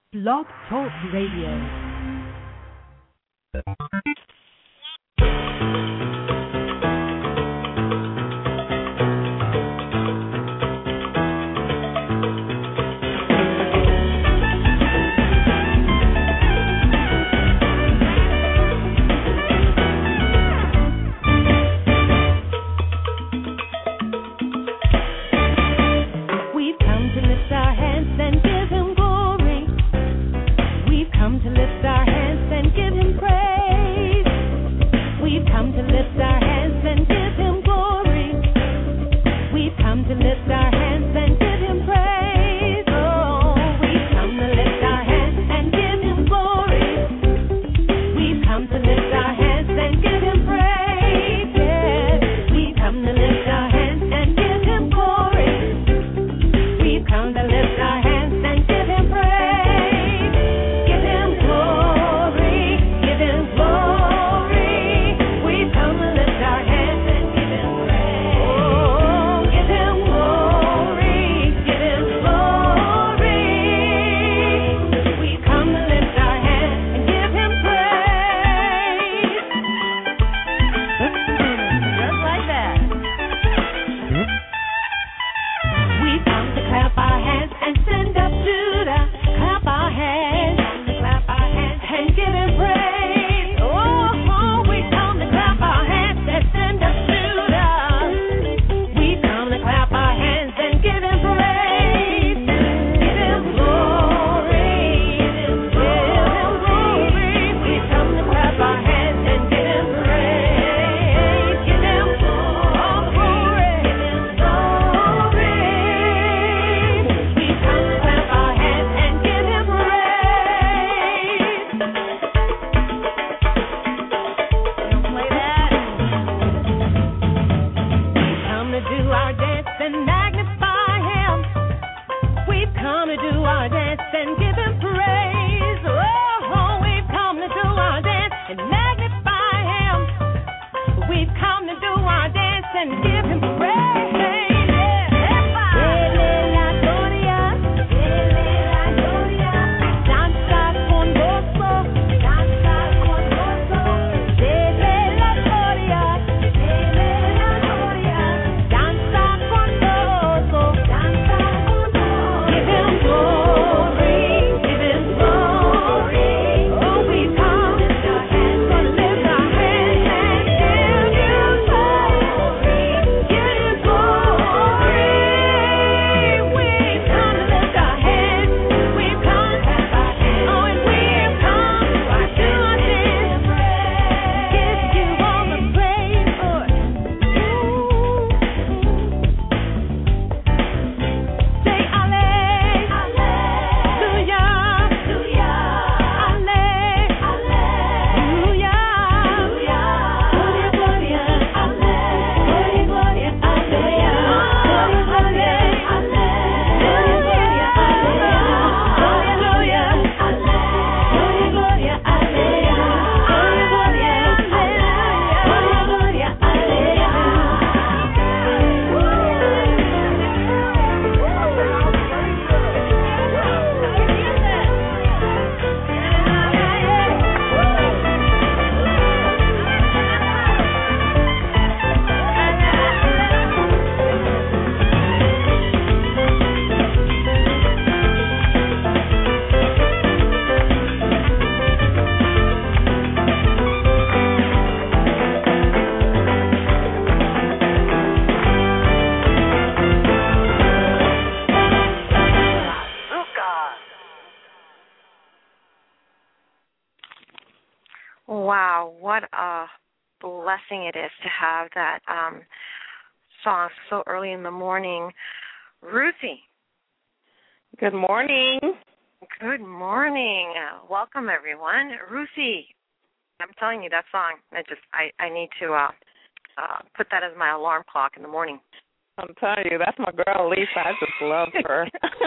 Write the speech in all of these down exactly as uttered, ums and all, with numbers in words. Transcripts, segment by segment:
Blog Talk Radio. Wow, what a blessing it is to have that um, song so early in the morning. Ruthie. Good morning. Good morning. Uh, welcome, everyone. Ruthie, I'm telling you, that song, I just, I, I need to uh, uh, put that as my alarm clock in the morning. I'm telling you, that's my girl, Lisa. I just love her.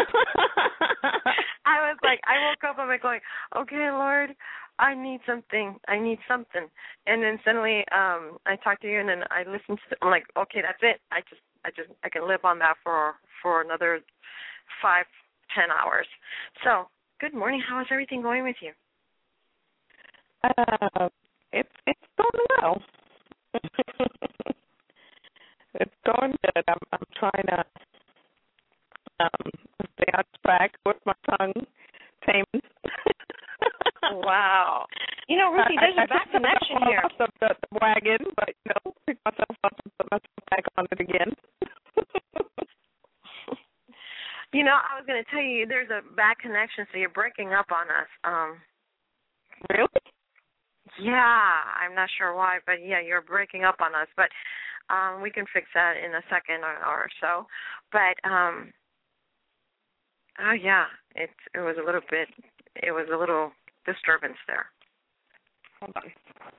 I was like, I woke up, I'm like going, okay, Lord, I need something. I need something. And then suddenly um, I talked to you, and then I listened to, I'm like, okay, that's it. I just, I just, I can live on that for, for another five, ten hours. So Good morning. How is everything going with you? Uh, it's it's going well. It's going good. I'm I'm trying to um stay on track with my tongue taming. Wow. You know, Ruthie, there's I, a bad I connection I here. off the, the, the wagon, but you know, pick myself up and put myself back on it again. You know, I was going to tell you there's a bad connection, so you're breaking up on us. Um, Really? yeah, I'm not sure why, but yeah, you're breaking up on us. But um, we can fix that in a second or, or so. But um, oh yeah, it it was a little bit, it was a little disturbance there. Hold on.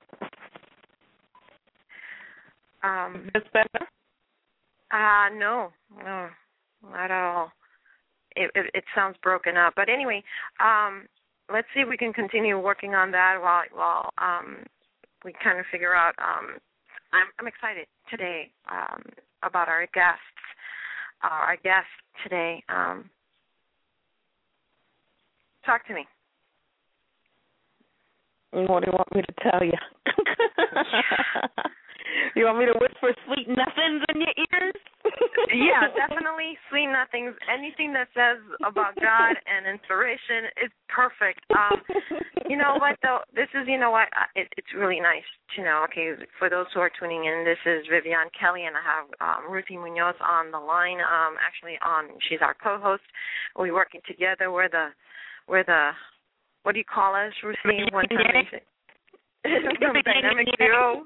Um, Is this better? uh, no, no, not at all. It, it, it sounds broken up. But anyway, um, let's see if we can continue working on that while while um, we kind of figure out. Um, I'm, I'm excited today um, about our guests. Uh, our guest today. Um, talk to me. What do you want me to tell you? You want me to whisper sweet nothings in your ears? Yeah, definitely sweet nothings. Anything that says about God and inspiration is perfect. Um, you know what, though? This is, you know what, it, it's really nice to know. Okay, for those who are tuning in, this is Vivian Kelly, and I have um, Ruthie Munoz on the line. Um, actually, on she's our co-host. We're working together. We're the, we're the, what do you call us, Ruthie? One time, the dynamic duo.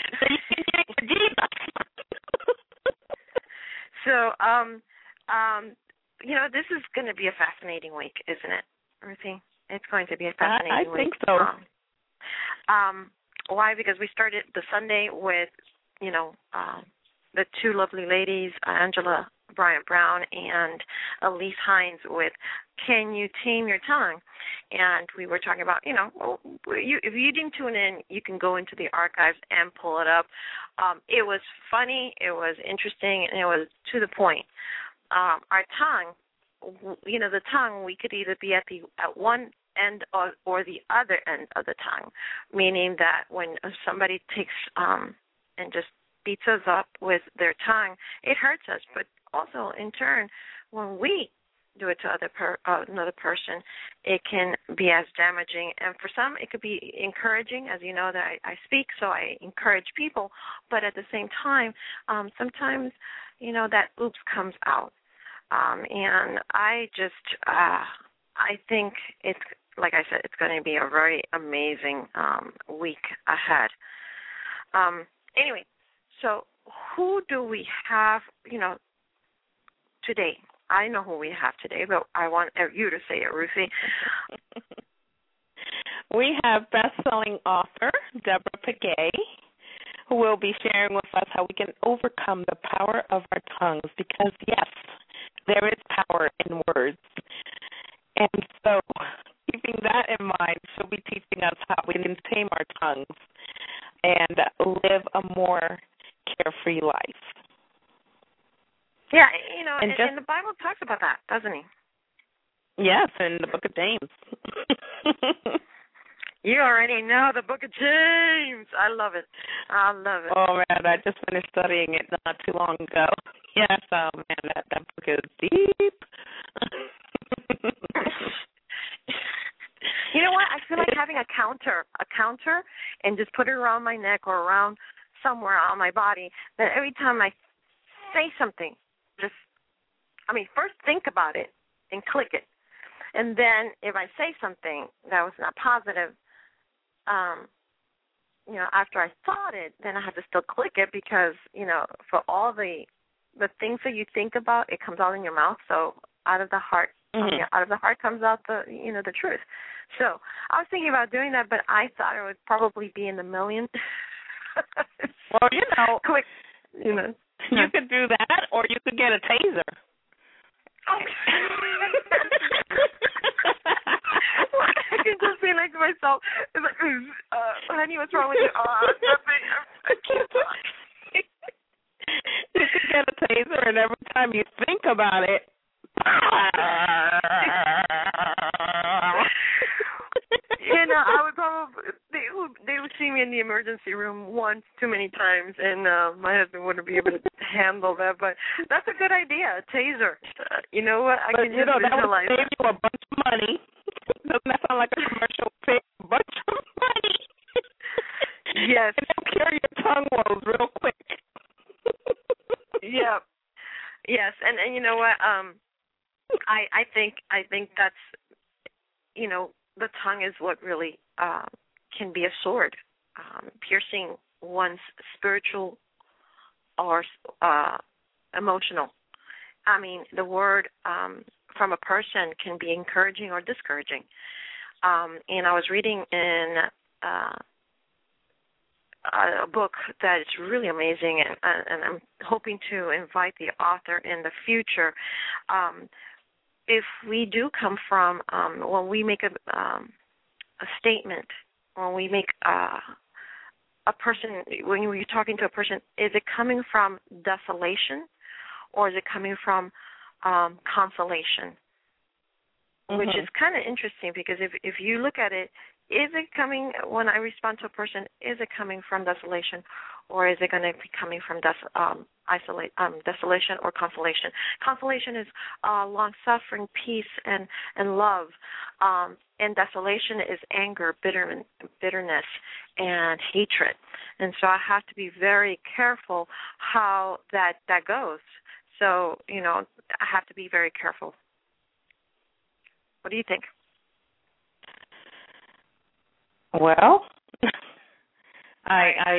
So, um, um, you know, this is going to be a fascinating week, isn't it, Ruthie? It's going to be a fascinating I, I week. think so. Um, um, why? Because we started the Sunday with, you know, um, the two lovely ladies, Angela Bryant Brown and Elise Hines, with Can You Tame Your Tongue? And we were talking about, you know, you, if you didn't tune in, you can go into the archives and pull it up. Um, it was funny, it was interesting, and it was to the point. Um, our tongue, you know, the tongue, we could either be at the at one end or, or the other end of the tongue, meaning that when somebody takes um, and just beats us up with their tongue, it hurts us. But also, in turn, when we do it to other per, uh, another person, it can be as damaging. And for some, it could be encouraging, as you know that I, I speak, so I encourage people. But at the same time, um, sometimes, you know, that oops comes out. Um, and I just, uh, I think it's, like I said, it's going to be a very amazing um, week ahead. Um, anyway, so who do we have, you know, today? I know who we have today, but I want you to say it, Ruthie. We have best-selling author Deborah Pegues, who will be sharing with us how we can overcome the power of our tongues, because, yes, there is power in words. And so, keeping that in mind, she'll be teaching us how we can tame our tongues and live a more carefree life. Yeah, you know, and, and, just, and the Bible talks about that, doesn't he? Yes, in the book of James. You already know the book of James. I love it. I love it. Oh, man, I just finished studying it not too long ago. Yes, oh, man, that, that book is deep. You know what? I feel like having a counter, a counter, and just put it around my neck or around somewhere on my body, that every time I say something, just, I mean, first think about it and click it. And then if I say something that was not positive, um, you know, after I thought it, then I have to still click it because, you know, for all the the things that you think about, it comes out in your mouth. So out of the heart, mm-hmm. you know, out of the heart comes out the, you know, the truth. So I was thinking about doing that, but I thought it would probably be in the million. Well, you know, quick, you know, you could do that, or you could get a taser. I can just be like to myself, it's like, uh, honey, what's wrong with you? Oh, nothing. I can't talk. You could get a taser, and every time you think about it, see me in the emergency room once too many times, and uh, my husband wouldn't be able to handle that. But that's a good idea, a taser. Uh, you know what? I but, can you just know, visualize that would save you a bunch of money. Doesn't that sound like a commercial? Save a bunch of money. Yes. And they'll cure your tongue woes real quick. Yeah. Yes, and and you know what? Um, I I think I think that's, you know, the tongue is what really uh, can be a sword, um, piercing one's spiritual or uh, emotional. I mean, the word um, from a person can be encouraging or discouraging. Um, and I was reading in uh, a book that is really amazing, and, and I'm hoping to invite the author in the future. Um, if we do come from, um, when we make a, um, a statement, when we make uh, a person, when you're talking to a person, is it coming from desolation or is it coming from um, consolation? Mm-hmm. Which is kind of interesting, because if if you look at it, is it coming, when I respond to a person, is it coming from desolation, or is it going to be coming from des- um, isolate, um, desolation or consolation? Consolation is uh, long-suffering, peace, and, and love. Um, and desolation is anger, bitter, bitterness, and hatred. And so I have to be very careful how that, that goes. So, you know, I have to be very careful. What do you think? Well, I, I,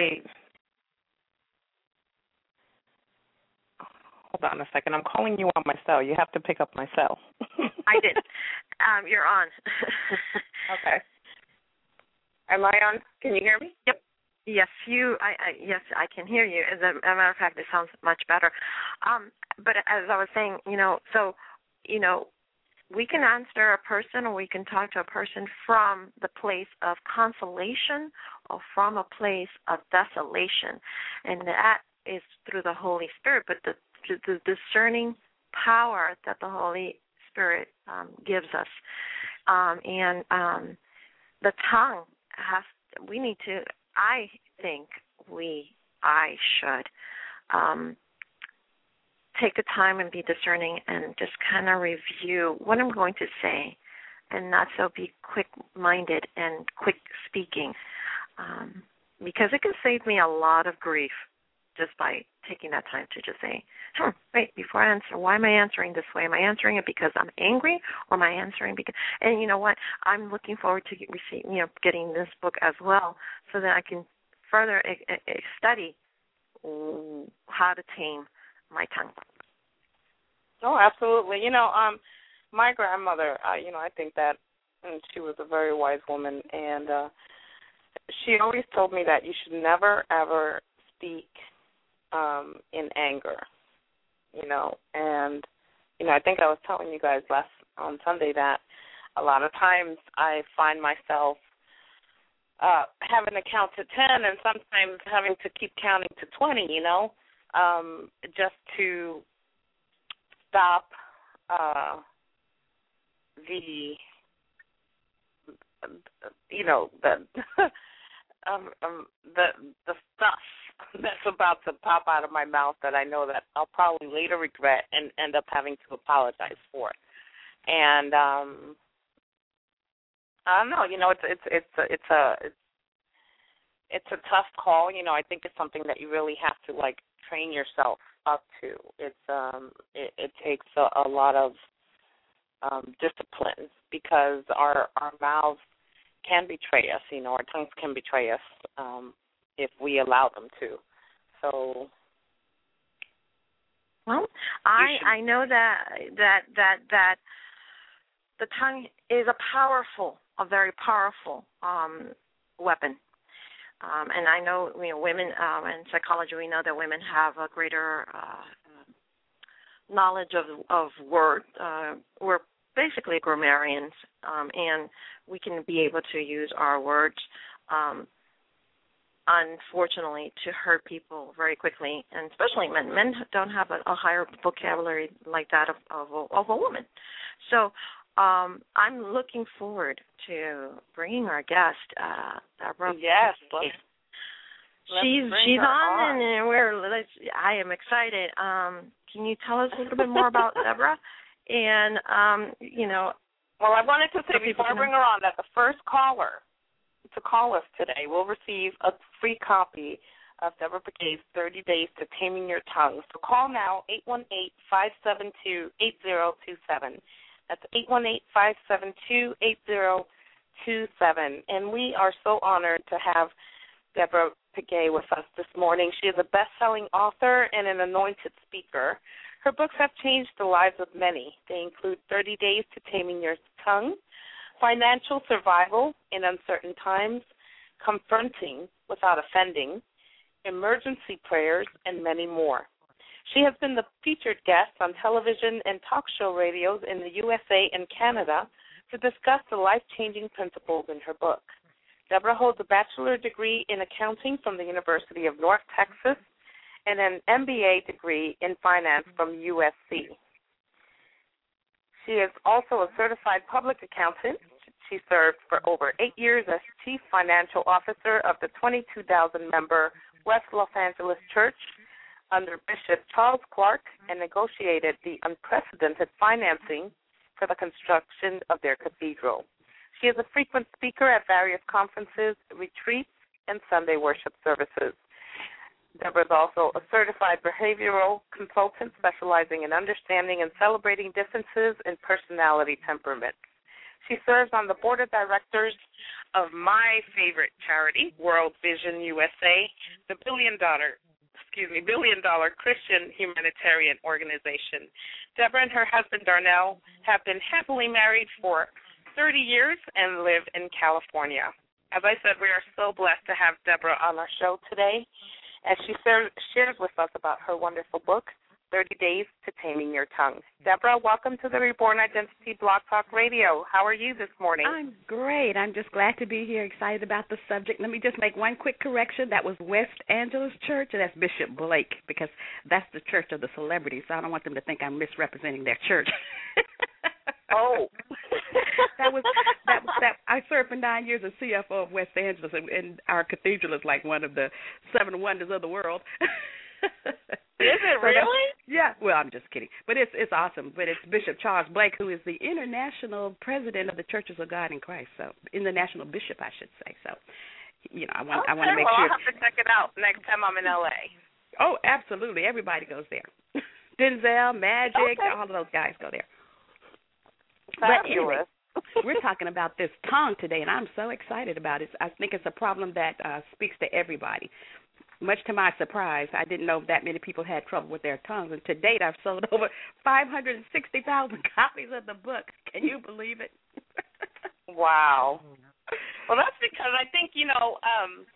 hold on a second. I'm calling you on my cell. You have to pick up my cell. I did. Um, you're on. Okay. Am I on? Can you hear me? Yep. Yes, you. I, I yes, I can hear you. As a, as a matter of fact, it sounds much better. Um, but as I was saying, you know, so, you know, we can answer a person, or we can talk to a person from the place of consolation or from a place of desolation, and that is through the Holy Spirit. But the, the discerning power that the Holy Spirit um, gives us, um, and um, the tongue has. We need to. I think we. I should. Um, take the time and be discerning and just kind of review what I'm going to say, and not so be quick-minded and quick speaking, um, because it can save me a lot of grief just by taking that time to just say, hmm, wait, before I answer, why am I answering this way? Am I answering it because I'm angry, or am I answering because, and you know what, I'm looking forward to get, receive, you know, getting this book as well, so that I can further uh, uh, study how to tame my tongue. Oh, absolutely. You know, um, my grandmother, uh, you know, I think that and she was a very wise woman, and uh, she always told me that you should never, ever speak um, in anger, you know. And, you know, I think I was telling you guys last on Sunday that a lot of times I find myself uh, having to count to ten, and sometimes having to keep counting to twenty, you know, um, just to stop uh, the, you know, the um, um, the the stuff that's about to pop out of my mouth that I know that I'll probably later regret and end up having to apologize for. And um, I don't know, you know, it's it's it's a, it's a it's, it's a tough call. You know, I think it's something that you really have to like train yourself up to. It's um it, it takes a, a lot of um, discipline, because our our mouths can betray us. You know, our tongues can betray us um, if we allow them to. So, well, I should... I know that that that that the tongue is a powerful, a very powerful um, weapon. Um, and I know, you know, women um, in psychology, we know that women have a greater uh, knowledge of of word. Uh, we're basically grammarians, um, and we can be able to use our words, um, unfortunately, to hurt people very quickly, and especially men. Men don't have a, a higher vocabulary like that of, of, a, of a woman. So um, I'm looking forward to bringing our guest, uh, Deborah. Yes. Let's, she's let's she's on, on, and we're. Let's, I am excited. Um, can you tell us a little bit more about Deborah? And um, you know, well, I wanted to say before I bring her on that the first caller to call us today will receive a free copy of Deborah Pegues' thirty days to Taming Your Tongue. So call now, eight one eight, five seven two, eight zero two seven. That's eight one eight, five seven two, eight zero two seven. And we are so honored to have Deborah Pegues with us this morning. She is a best-selling author and an anointed speaker. Her books have changed the lives of many. They include thirty days to Taming Your Tongue, Financial Survival in Uncertain Times, Confronting Without Offending, Emergency Prayers, and many more. She has been the featured guest on television and talk show radios in the U S A and Canada to discuss the life-changing principles in her book. Deborah holds a bachelor degree in accounting from the University of North Texas and an M B A degree in finance from U S C. She is also a certified public accountant. She served for over eight years as Chief Financial Officer of the twenty-two thousand member West Los Angeles Church under Bishop Charles Clark and negotiated the unprecedented financing for the construction of their cathedral. She is a frequent speaker at various conferences, retreats, and Sunday worship services. Deborah is also a certified behavioral consultant specializing in understanding and celebrating differences in personality temperaments. She serves on the board of directors of my favorite charity, World Vision U S A, the billion dollar, excuse me, billion dollar Christian humanitarian organization. Deborah and her husband Darnell have been happily married for thirty years and live in California. As I said, we are so blessed to have Deborah on our show today, as she shares with us about her wonderful book, thirty days to Taming Your Tongue. Deborah, welcome to the Reborn Identity Blog Talk Radio. How are you this morning? I'm great. I'm just glad to be here, excited about the subject. Let me just make one quick correction. That was West Angeles Church, and that's Bishop Blake, because that's the church of the celebrities, so I don't want them to think I'm misrepresenting their church. Oh. that was that that I served for nine years as C F O of West Angeles, and, and our cathedral is like one of the seven wonders of the world. Is it really? So yeah. Well, I'm just kidding, but it's it's awesome. But it's Bishop Charles Blake, who is the international president of the Churches of God in Christ. So, international bishop, I should say. So, you know, I want okay, I want to make well, sure. I'll have to check it out next time I'm in L A. Oh, absolutely. Everybody goes there. Denzel, Magic, okay. all of those guys go there. Fabulous. But anyway, we're talking about this tongue today, and I'm so excited about it. I think it's a problem that uh, speaks to everybody. Much to my surprise, I didn't know that many people had trouble with their tongues, and to date I've sold over five hundred sixty thousand copies of the book. Can you believe it? Wow. Well, that's because I think, you know, um,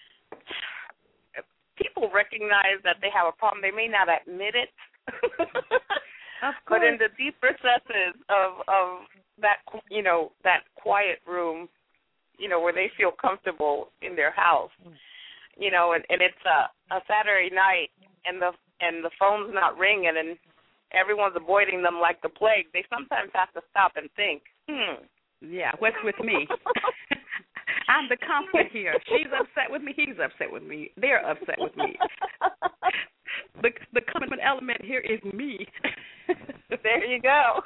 people recognize that they have a problem. They may not admit it. Of course. But in the deep recesses of, of that, you know, that quiet room, you know, where they feel comfortable in their house, you know, and, and it's a, a Saturday night and the and the phone's not ringing and everyone's avoiding them like the plague, they sometimes have to stop and think, hmm. Yeah, what's with me? I'm the comfort here. She's upset with me. He's upset with me. They're upset with me. The, the common element here is me. There you go.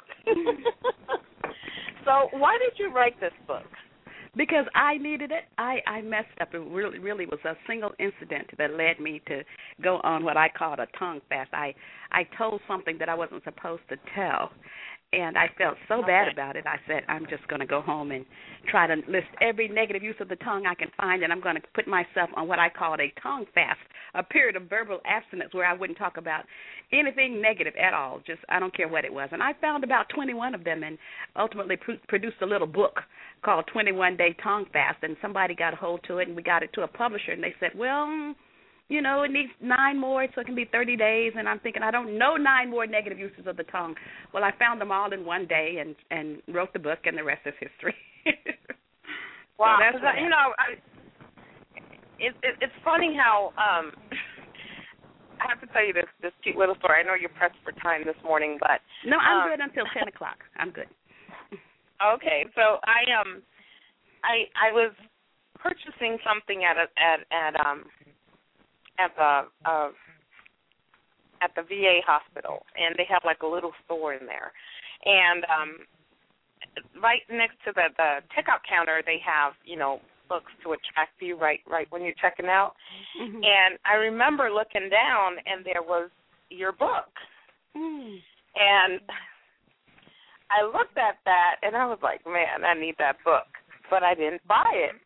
So why did you write this book? Because I needed it. I, I messed up. It really, really was a single incident that led me to go on what I called a tongue fast. I, I told something that I wasn't supposed to tell, and I felt so okay. bad about it. I said, I'm just going to go home and try to list every negative use of the tongue I can find, and I'm going to put myself on what I called a tongue fast, a period of verbal abstinence where I wouldn't talk about anything negative at all, just I don't care what it was. And I found about twenty-one of them and ultimately pr- produced a little book called twenty-one day Tongue Fast, and somebody got a hold to it, and we got it to a publisher, and they said, well, you know, it needs nine more, so it can be thirty days. And I'm thinking, I don't know nine more negative uses of the tongue. Well, I found them all in one day and, and wrote the book, and the rest is history. Wow. So that's I, you know, I, it, it, it's funny how um, I have to tell you this, this cute little story. I know you're pressed for time this morning, but... No, I'm um, good until ten o'clock. I'm good. Okay, so I um I I was purchasing something at a, at at um at the uh at the V A hospital, and they have like a little store in there, and um right next to the the checkout counter they have, you know, books to attract you right right when you're checking out. Mm-hmm. And I remember looking down and there was your book. Mm. And I looked at that and I was like, man, I need that book. But I didn't buy it.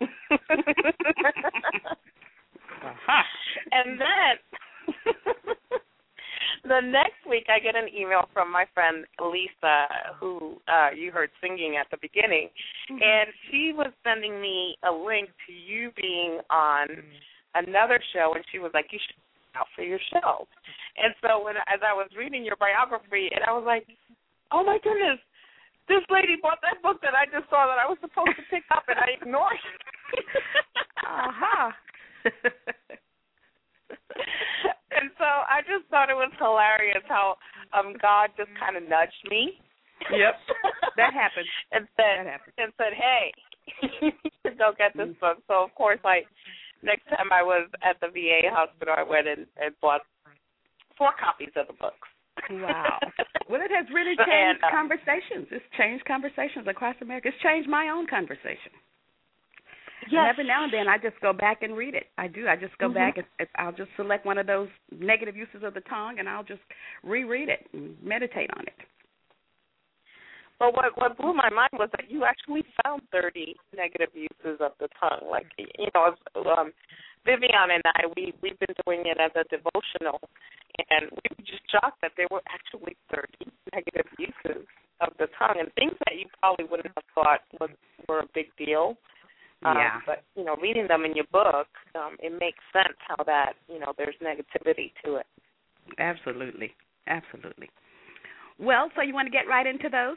uh-huh. And then the next week I get an email from my friend Lisa, who uh, you heard singing at the beginning, mm-hmm. and she was sending me a link to you being on another show, and she was like, you should look out for your show. And so when as I was reading your biography, and I was like, oh, my goodness, this lady bought that book that I just saw that I was supposed to pick up, and I ignored it. uh-huh. And so I just thought it was hilarious how um, God just kind of nudged me. Yep, that happened. and said, that happened. and said, hey, you should go get this book. So, of course, like, next time I was at the V A hospital, I went and, and bought four copies of the books. Wow. Well, it has really changed and, uh, conversations. It's changed conversations across America. It's changed my own conversation. Yes. And every now and then I just go back and read it. I do. I just go mm-hmm. back and I'll just select one of those negative uses of the tongue and I'll just reread it and meditate on it. Well, what what blew my mind was that you actually found thirty negative uses of the tongue. Like, you know, um, Vivian and I, we, we've been doing it as a devotional, and we were just shocked that there were actually thirty negative uses of the tongue and things that you probably wouldn't have thought was, were a big deal. Um, yeah. But, you know, reading them in your book, um, it makes sense how that, you know, there's negativity to it. Absolutely. Absolutely. Well, so you want to get right into those?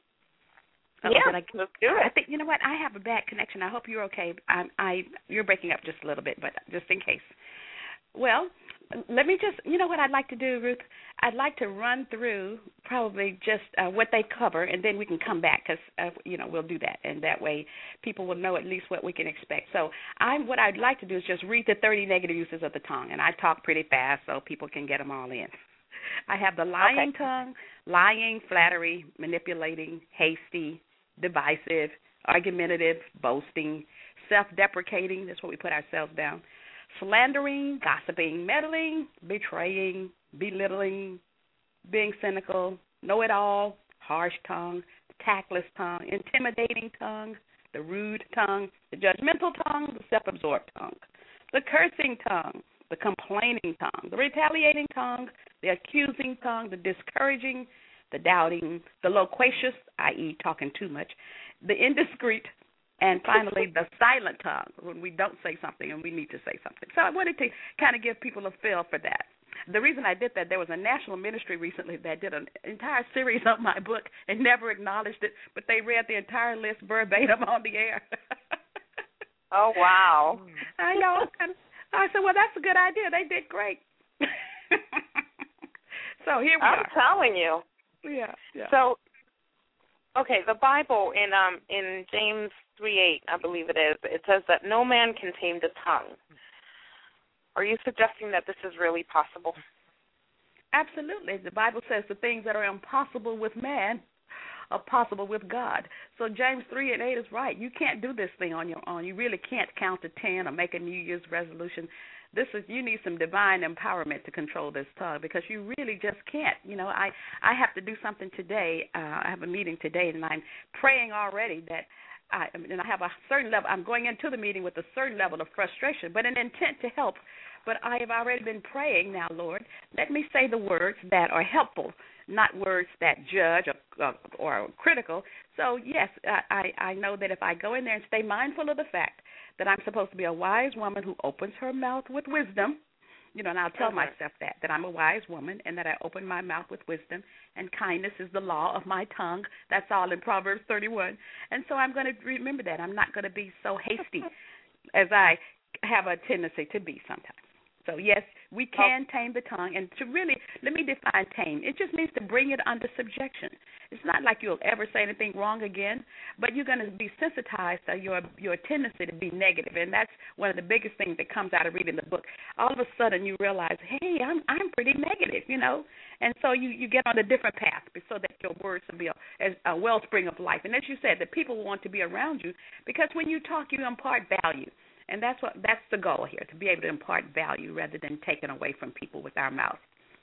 Oh, yeah, I, let's do it. I think, you know what, I have a bad connection. I hope you're okay. I, I, you're breaking up just a little bit, but just in case. Well, let me just, you know what I'd like to do, Ruth? I'd like to run through probably just uh, what they cover, and then we can come back because, uh, you know, we'll do that. And that way people will know at least what we can expect. So I'm, what I'd like to do is just read the thirty negative uses of the tongue. And I talk pretty fast so people can get them all in. I have the lying okay. tongue, lying, flattery, manipulating, hasty, divisive, argumentative, boasting, self-deprecating. That's what we put ourselves down. Slandering, gossiping, meddling, betraying, belittling, being cynical, know-it-all, harsh tongue, tactless tongue, intimidating tongue, the rude tongue, the judgmental tongue, the self-absorbed tongue, the cursing tongue, the complaining tongue, the retaliating tongue, the accusing tongue, the discouraging, the doubting, the loquacious, that is talking too much, the indiscreet, and finally the silent tongue, when we don't say something and we need to say something. So I wanted to kind of give people a feel for that. The reason I did that, there was a national ministry recently that did an entire series on my book and never acknowledged it, but they read the entire list verbatim on the air. Oh, wow. I know. I said, well, that's a good idea. They did great. So here we I'm are. I'm telling you. Yeah, yeah. So, okay, the Bible in um in James three eight, I believe it is, it says that no man can tame the tongue. Are you suggesting that this is really possible? Absolutely. The Bible says the things that are impossible with man are possible with God. So James three and eight is right. You can't do this thing on your own. You really can't count to ten or make a New Year's resolution. This is you need some divine empowerment to control this tongue because you really just can't. You know, I, I have to do something today. Uh, I have a meeting today, and I'm praying already that I, and I have a certain level. I'm going into the meeting with a certain level of frustration, but an intent to help. But I have already been praying now, Lord, let me say the words that are helpful, not words that judge or, or, or are critical. So, yes, I, I know that if I go in there and stay mindful of the fact that I'm supposed to be a wise woman who opens her mouth with wisdom, you know, and I'll tell uh-huh. myself that, that I'm a wise woman and that I open my mouth with wisdom, and kindness is the law of my tongue. That's all in Proverbs thirty-one. And so I'm going to remember that. I'm not going to be so hasty as I have a tendency to be sometimes. So, yes, we can tame the tongue. And to really, let me define tame. It just means to bring it under subjection. It's not like you'll ever say anything wrong again, but you're going to be sensitized to your your tendency to be negative. And that's one of the biggest things that comes out of reading the book. All of a sudden you realize, hey, I'm I'm pretty negative, you know. And so you, you get on a different path so that your words will be a, a wellspring of life. And as you said, the people want to be around you because when you talk, you impart value. And that's what that's the goal here, to be able to impart value rather than taking away from people with our mouth.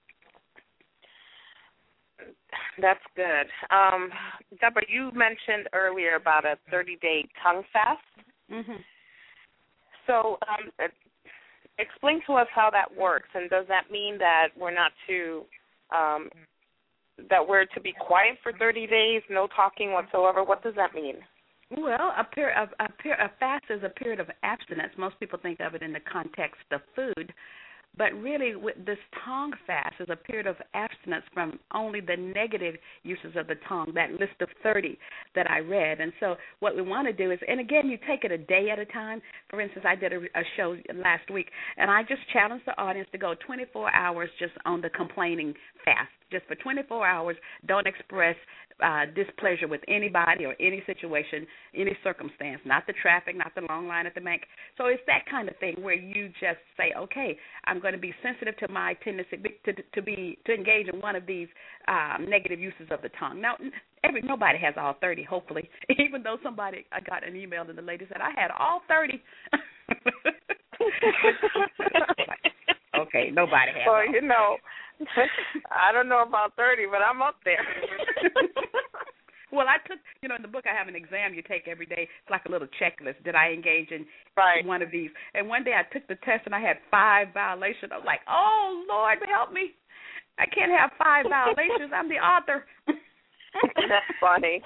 That's good. Um, Deborah, you mentioned earlier about a thirty-day tongue fast. Mm-hmm. So um, explain to us how that works, and does that mean that we're not to um, that we're to be quiet for thirty days, no talking whatsoever? What does that mean? Well, a, period of, a, period, a fast is a period of abstinence. Most people think of it in the context of food. But really, with this tongue fast is a period of abstinence from only the negative uses of the tongue, that list of thirty that I read. And so what we want to do is, and again, you take it a day at a time. For instance, I did a, a show last week, and I just challenged the audience to go twenty-four hours just on the complaining fast. Just for twenty-four hours, don't express uh, displeasure with anybody or any situation, any circumstance, not the traffic, not the long line at the bank. So it's that kind of thing where you just say, okay, I'm going to be sensitive to my tendency to, to be to engage in one of these um, negative uses of the tongue. Now, every nobody has all thirty, hopefully, even though somebody, I got an email and the lady said, I had all thirty. Okay, nobody has Well, all. you know, I don't know about thirty, but I'm up there. Well, I took, you know, in the book I have an exam you take every day. It's like a little checklist. Did I engage in right. one of these? And one day I took the test and I had five violations. I was like, oh, Lord, help me. I can't have five violations. I'm the author. That's funny.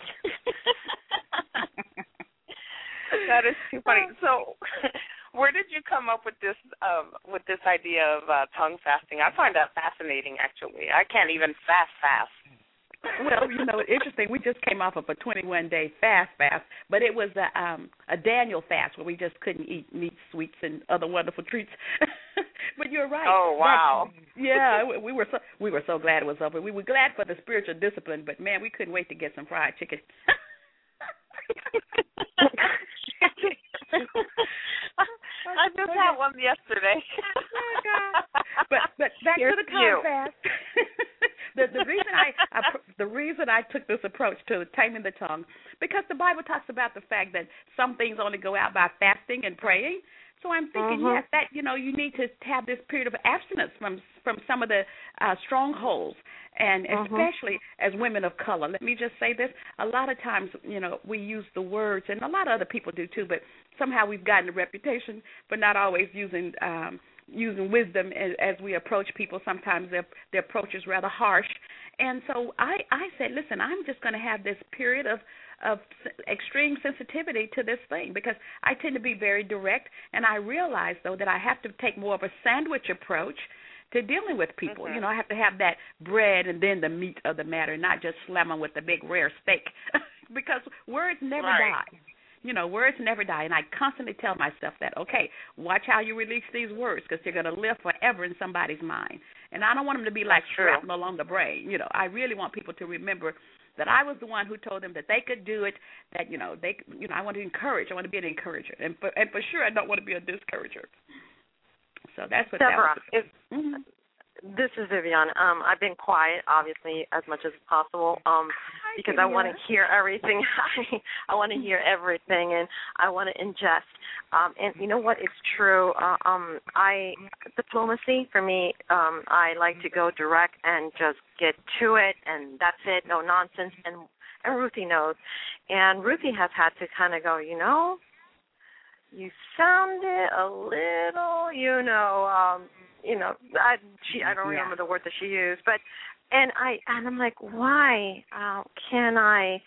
That is too funny. So where did you come up with this um, with this idea of uh, tongue fasting? I find that fascinating, actually. I can't even fast fast. Well, you know, it's interesting. We just came off of a twenty-one day fast fast, but it was a, um, a Daniel fast where we just couldn't eat meat, sweets, and other wonderful treats. But you're right. Oh, wow. That, yeah, we were so we were so glad it was over. We were glad for the spiritual discipline, but, man, we couldn't wait to get some fried chicken. I just had one yesterday. Oh, God. But but back Here's to the tongue fast. the the reason I, I the reason I took this approach to taming the tongue, because the Bible talks about the fact that some things only go out by fasting and praying. So I'm thinking, uh-huh. yes, that you know you need to have this period of abstinence from from some of the uh, strongholds, and uh-huh. especially as women of color. Let me just say this: a lot of times, you know, we use the words, and a lot of other people do too, but somehow we've gotten a reputation for not always using um, using wisdom as, as we approach people. Sometimes their their approach is rather harsh, and so I I said, listen, I'm just going to have this period of of extreme sensitivity to this thing, because I tend to be very direct, and I realize, though, that I have to take more of a sandwich approach to dealing with people. Mm-hmm. You know, I have to have that bread and then the meat of the matter, not just slam them with the big rare steak, because words never right. die. You know, words never die, and I constantly tell myself that, okay, watch how you release these words, because they're going to live forever in somebody's mind. And I don't want them to be like shrapnel on the brain. You know, I really want people to remember that I was the one who told them that they could do it, that, you know, they, you know, I want to encourage. I want to be an encourager. And for, and for sure, I don't want to be a discourager. So that's what Deborah, that was. If, Mm-hmm. This is Vivian. Um, I've been quiet, obviously, as much as possible, um, because I want to hear everything. I want to hear everything, and I want to ingest. Um, and you know what? It's true. Uh, um, I diplomacy for me. Um, I like to go direct and just get to it, and that's it. No nonsense. And and Ruthie knows. And Ruthie has had to kind of go. You know, you sounded a little. You know. Um, You know, I she I don't remember yeah. the word that she used, but and I and I'm like, why uh, can I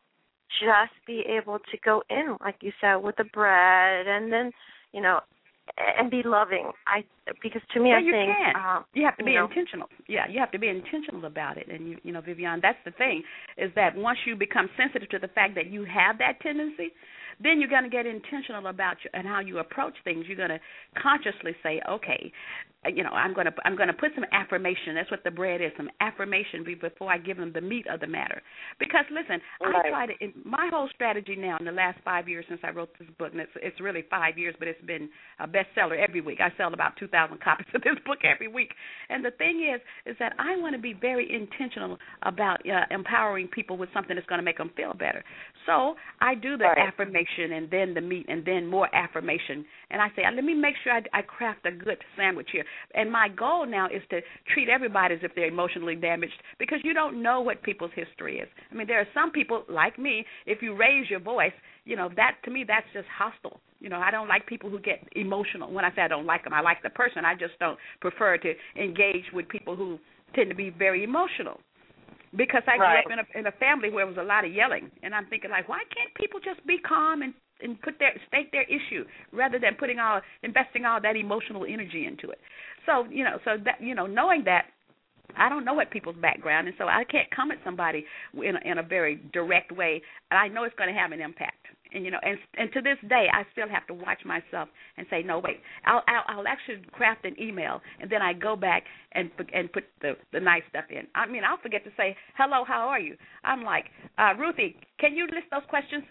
just be able to go in, like you said, with the bread, and then you know, and be loving? I because to me, well, I you think can. Uh, you have to be you know, intentional. Yeah, you have to be intentional about it. And you, you know, Vivian, that's the thing, is that once you become sensitive to the fact that you have that tendency, then you're going to get intentional about your, and how you approach things. You're going to consciously say, okay, you know, I'm going to I'm going to put some affirmation. That's what the bread is, some affirmation before I give them the meat of the matter. Because listen, right. I try to. My whole strategy now in the last five years since I wrote this book, and it's it's really five years, but it's been a bestseller every week. I sell about two thousand copies of this book every week. And the thing is, is that I want to be very intentional about uh, empowering people with something that's going to make them feel better. So I do the right. affirmation and then the meat and then more affirmation. And I say, let me make sure I, I craft a good sandwich here. And my goal now is to treat everybody as if they're emotionally damaged, because you don't know what people's history is. I mean, there are some people like me, if you raise your voice, you know, that to me, that's just hostile. You know, I don't like people who get emotional. When I say I don't like them, I like the person. I just don't prefer to engage with people who tend to be very emotional. Because I right. grew up in a, in a family where there was a lot of yelling, and I'm thinking, like, why can't people just be calm and, and put their state their issue rather than putting all investing all that emotional energy into it? So you know, so that you know, knowing that, I don't know what people's background, and so I can't come at somebody in a, in a very direct way, and I know it's going to have an impact. And you know, and and to this day, I still have to watch myself and say, no, wait, I'll I'll, I'll actually craft an email, and then I go back and and put the the nice stuff in. I mean, I'll forget to say, hello, how are you? I'm like, uh, Ruthie, can you list those questions?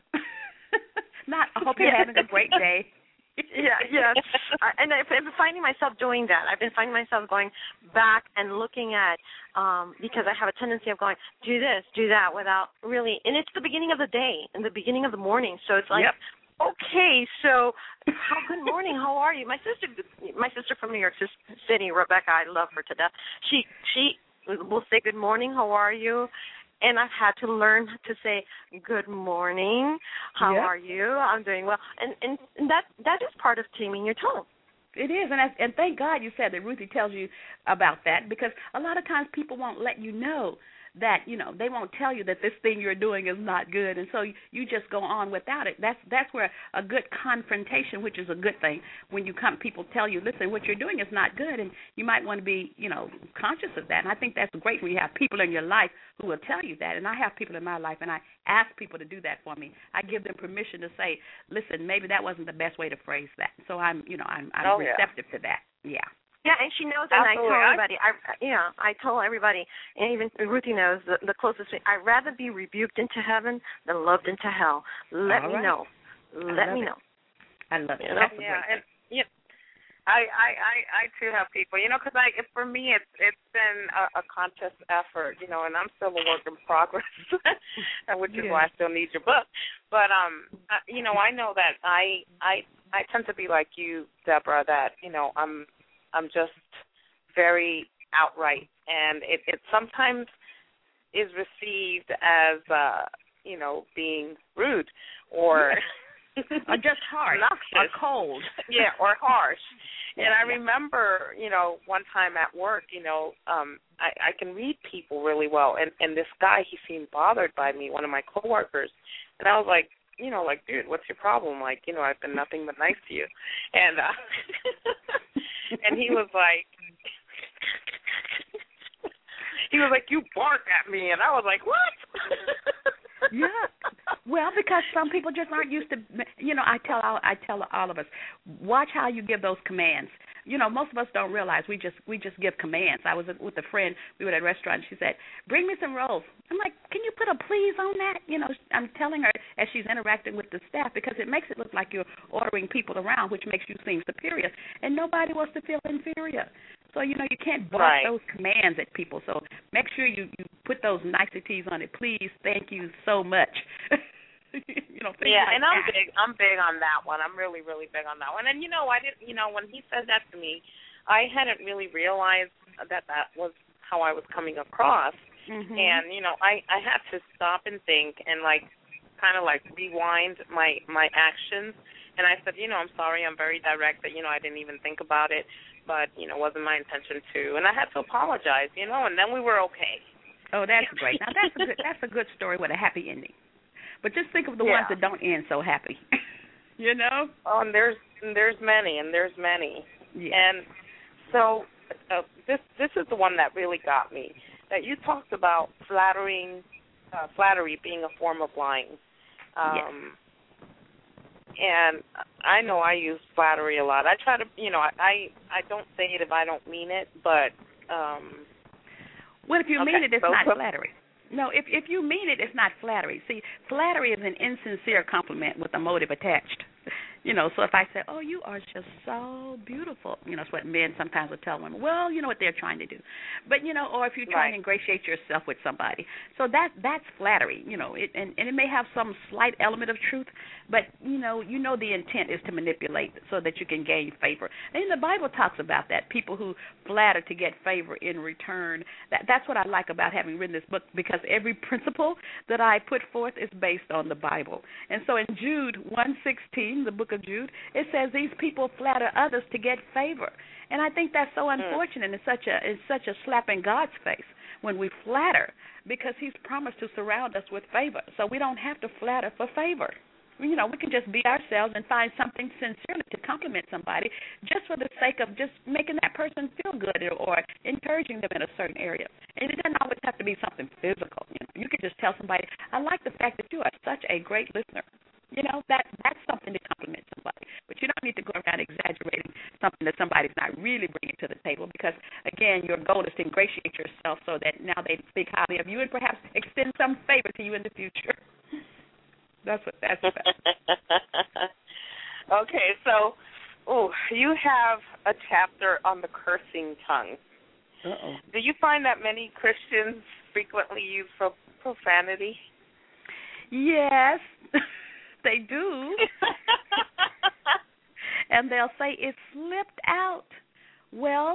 Not, I hope you're having a great day. yeah, yeah. Uh, and I've been finding myself doing that. I've been finding myself going back and looking at, um, because I have a tendency of going, do this, do that, without really, and it's the beginning of the day, and the beginning of the morning, so it's like, yep. okay, so how, good morning, how are you? My sister, my sister from New York City, Rebecca, I love her to death. She, she will say, good morning, how are you? And I've had to learn to say, good morning, how yep. are you? I'm doing well. And, and and that that is part of taming your tongue. It is, and I, and thank God you said that Ruthie tells you about that, because a lot of times people won't let you know that, you know, they won't tell you that this thing you're doing is not good, and so you, you just go on without it. That's that's where a good confrontation, which is a good thing, when you come, people tell you, listen, what you're doing is not good, and you might want to be, you know, conscious of that. And I think that's great when you have people in your life who will tell you that. And I have people in my life, and I ask people to do that for me. I give them permission to say, listen, maybe that wasn't the best way to phrase that. So I'm, you know, I'm, I'm oh, receptive yeah. to that. Yeah. Yeah, and she knows, and Absolutely. I tell everybody, I, yeah, I tell everybody, and even Ruthie knows, the, the closest thing, I'd rather be rebuked into heaven than loved into hell. Let All me right. know. Let me it. know. I love it. You know? That's a Yeah, great and yeah, I, I, I, I too have people, you know, because I, it, for me, it's it's been a, a conscious effort, you know, and I'm still a work in progress, which is yeah. why I still need your book. But um, uh, you know, I know that I, I, I tend to be like you, Deborah, that you know, I'm, I'm just very outright, and it, it sometimes is received as, uh, you know, being rude or, or just harsh, or cold. Yeah, or harsh. Yeah, and I yeah. remember, you know, one time at work, you know, um, I, I can read people really well, and, and this guy, he seemed bothered by me, one of my coworkers, and I was like, you know, like, dude, what's your problem? Like, you know, I've been nothing but nice to you. And uh, and he was like, he was like, you bark at me. And I was like, what? Yeah. Well, because some people just aren't used to, you know, I tell all, I tell all of us, watch how you give those commands. You know, most of us don't realize we just we just give commands. I was with a friend, we were at a restaurant, and she said, bring me some rolls. I'm like, can you put a please on that? You know, I'm telling her as she's interacting with the staff, because it makes it look like you're ordering people around, which makes you seem superior, and nobody wants to feel inferior. So, you know, you can't bark right. those commands at people. So make sure you, you put those niceties on it. Please, thank you so much. You know, yeah, like and I'm that. big. I'm big on that one. I'm really, really big on that one. And you know, I didn't. You know, when he said that to me, I hadn't really realized that that was how I was coming across. Mm-hmm. And you know, I I had to stop and think and like kind of like rewind my my actions. And I said, you know, I'm sorry. I'm very direct. That you know, I didn't even think about it, but you know, wasn't my intention to. And I had to apologize. You know, and then we were okay. Oh, that's great. Now that's a good that's a good story with a happy ending. But just think of the yeah. ones that don't end so happy. You know? Oh, and there's and there's many, and there's many. Yeah. And so uh, this this is the one that really got me. That you talked about flattering, uh, flattery being a form of lying. Um, yes. and I know I use flattery a lot. I try to, you know, I I, I don't say it if I don't mean it, but um well, if you okay, mean it, it's so, not so, flattery. No, if if you mean it, it's not flattery. See, flattery is an insincere compliment with a motive attached. You know, so if I say, "Oh, you are just so beautiful," you know, it's what men sometimes will tell women. Well, you know what they're trying to do, but you know, or if you're trying right. to ingratiate yourself with somebody, so that that's flattery. You know, it, and and it may have some slight element of truth, but you know, you know, the intent is to manipulate so that you can gain favor. And the Bible talks about that. People who flatter to get favor in return. That that's what I like about having written this book, because every principle that I put forth is based on the Bible. And so in Jude one sixteen, the book of Jude, it says these people flatter others to get favor. And I think that's so unfortunate. It's such a it's such a slap in God's face when we flatter, because he's promised to surround us with favor. So we don't have to flatter for favor. You know, we can just be ourselves and find something sincerely to compliment somebody just for the sake of just making that person feel good or encouraging them in a certain area. And it doesn't always have to be something physical. You know, you can just tell somebody, "I like the fact that you are such a great listener." You know, that that's something to compliment somebody. But you don't need to go around exaggerating something that somebody's not really bringing to the table, because, again, your goal is to ingratiate yourself so that now they speak highly of you and perhaps extend some favor to you in the future. That's what that's about. Okay, so, oh, you have a chapter on the cursing tongue. Uh-oh. Do you find that many Christians frequently use pro- profanity? Yes. They do. And they'll say it slipped out. Well,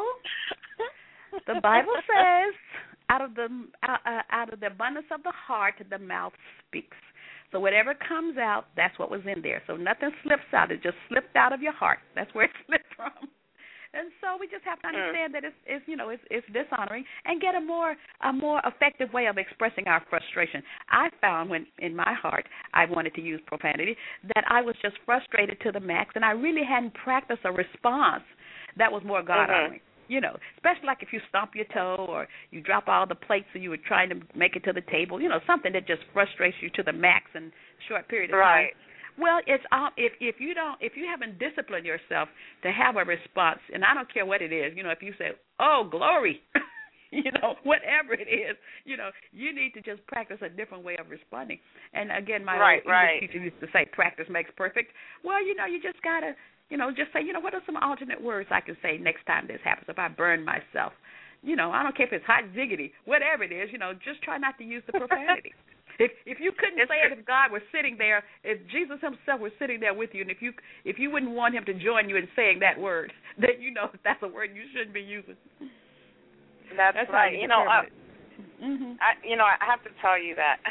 the Bible says out of the uh, out of the abundance of the heart the mouth speaks. So whatever comes out, that's what was in there. So nothing slips out. It just slipped out of your heart. That's where it slipped from. And so we just have to understand that it's, it's you know, it's, it's dishonoring, and get a more a more effective way of expressing our frustration. I found when in my heart I wanted to use profanity that I was just frustrated to the max, and I really hadn't practiced a response that was more God-honoring. Mm-hmm. You know, especially like if you stomp your toe or you drop all the plates and you were trying to make it to the table, you know, something that just frustrates you to the max in a short period of right. time. Well, it's all, if if you don't if you haven't disciplined yourself to have a response, and I don't care what it is, you know, if you say, "Oh, glory," you know, whatever it is, you know, you need to just practice a different way of responding. And again, my right, old right. English teacher used to say, "Practice makes perfect." Well, you know, you just gotta, you know, just say, you know, what are some alternate words I can say next time this happens if I burn myself? You know, I don't care if it's hot ziggity, whatever it is, you know, just try not to use the profanity. If if you couldn't it's say true. it, if God was sitting there, if Jesus himself was sitting there with you, and if you if you wouldn't want him to join you in saying that word, then you know that's a word you shouldn't be using. That's, that's right. You, you know, uh, mm-hmm. I, you know, I have to tell you that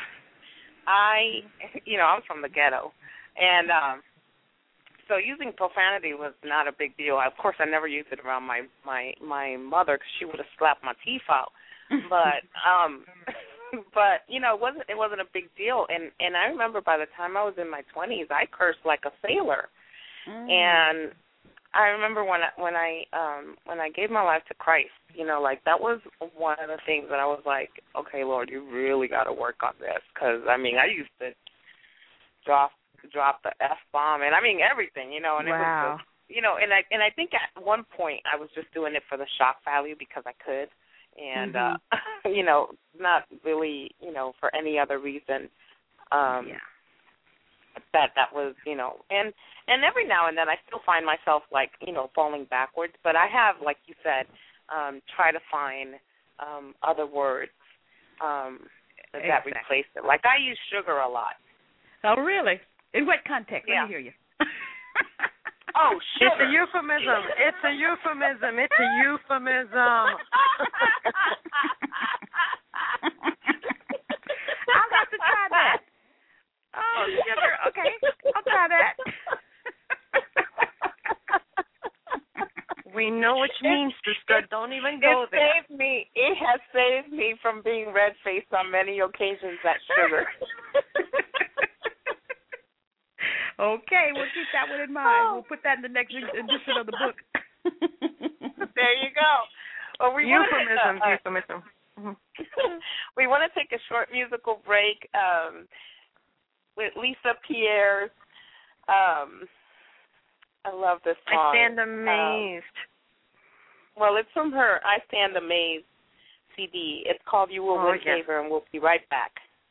I, you know, I'm from the ghetto, and um, so using profanity was not a big deal. Of course, I never used it around my my my mother, because she would have slapped my teeth out. But um. But you know, it wasn't it wasn't a big deal, and and I remember by the time I was in my twenties, I cursed like a sailor, mm. and I remember when I when I um when I gave my life to Christ, you know, like that was one of the things that I was like, okay, Lord, you really got to work on this, because I mean, I used to drop drop the F bomb, and I mean everything, you know, and wow. it was just, you know, and I and I think at one point I was just doing it for the shock value because I could. And, mm-hmm. uh, you know, not really, you know, for any other reason. Um, yeah. That that was, you know, and, and every now and then I still find myself, like, you know, falling backwards. But I have, like you said, um, try to find um, other words um, that exactly. replace it. Like, I use sugar a lot. Oh, really? In what context? Yeah. Let me hear you. Oh, shit. It's a euphemism. It's a euphemism. It's a euphemism. I'll have to try that. Oh, sugar. Okay. I'll try that. We know what you mean, sister. Don't even go it there. Saved me. It has saved me from being red-faced on many occasions, that sugar. Okay, we'll keep that one in mind. Oh. We'll put that in the next edition of the book. There you go. Well, we euphemism, uh, euphemism. Mm-hmm. We want to take a short musical break um, with Lisa Pierre's Um, I love this song. I stand amazed. Um, well, it's from her I Stand Amazed C D. It's called You Will Oh, Win yeah. Favor, and we'll be right back.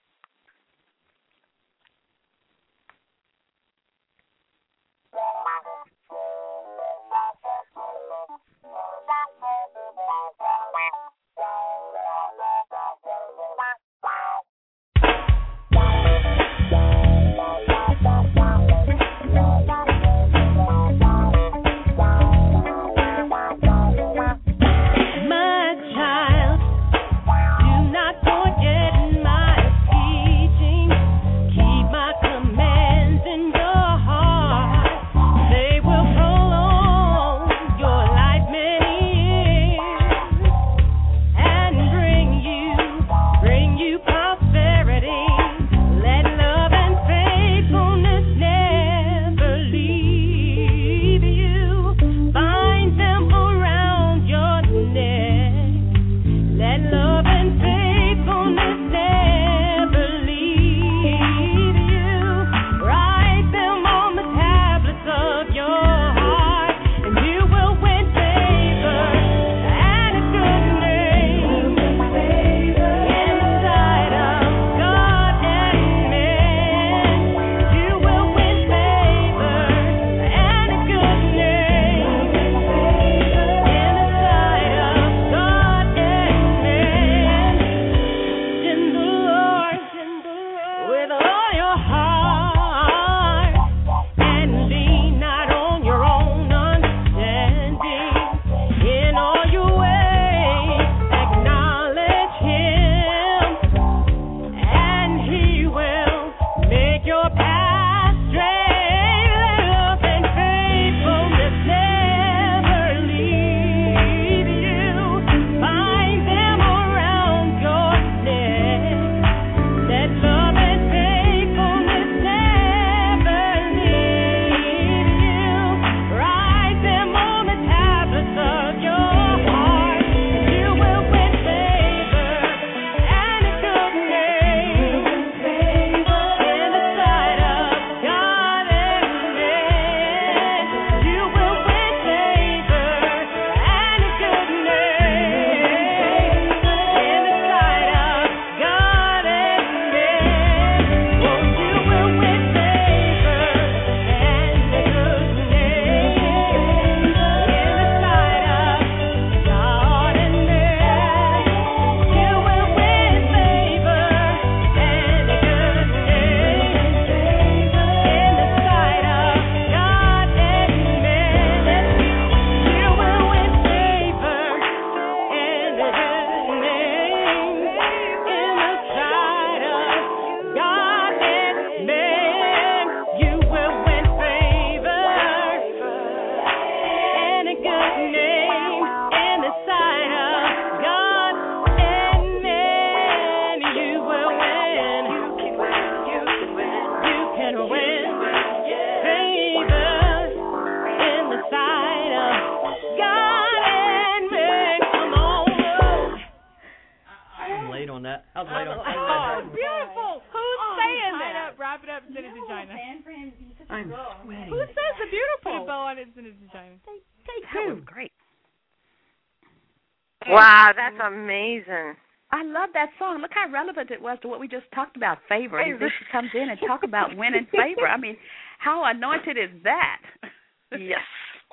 Wow, that's amazing. I love that song. Look how relevant it was to what we just talked about, favor. And then she comes in and talk about winning favor. I mean, how anointed is that? Yes.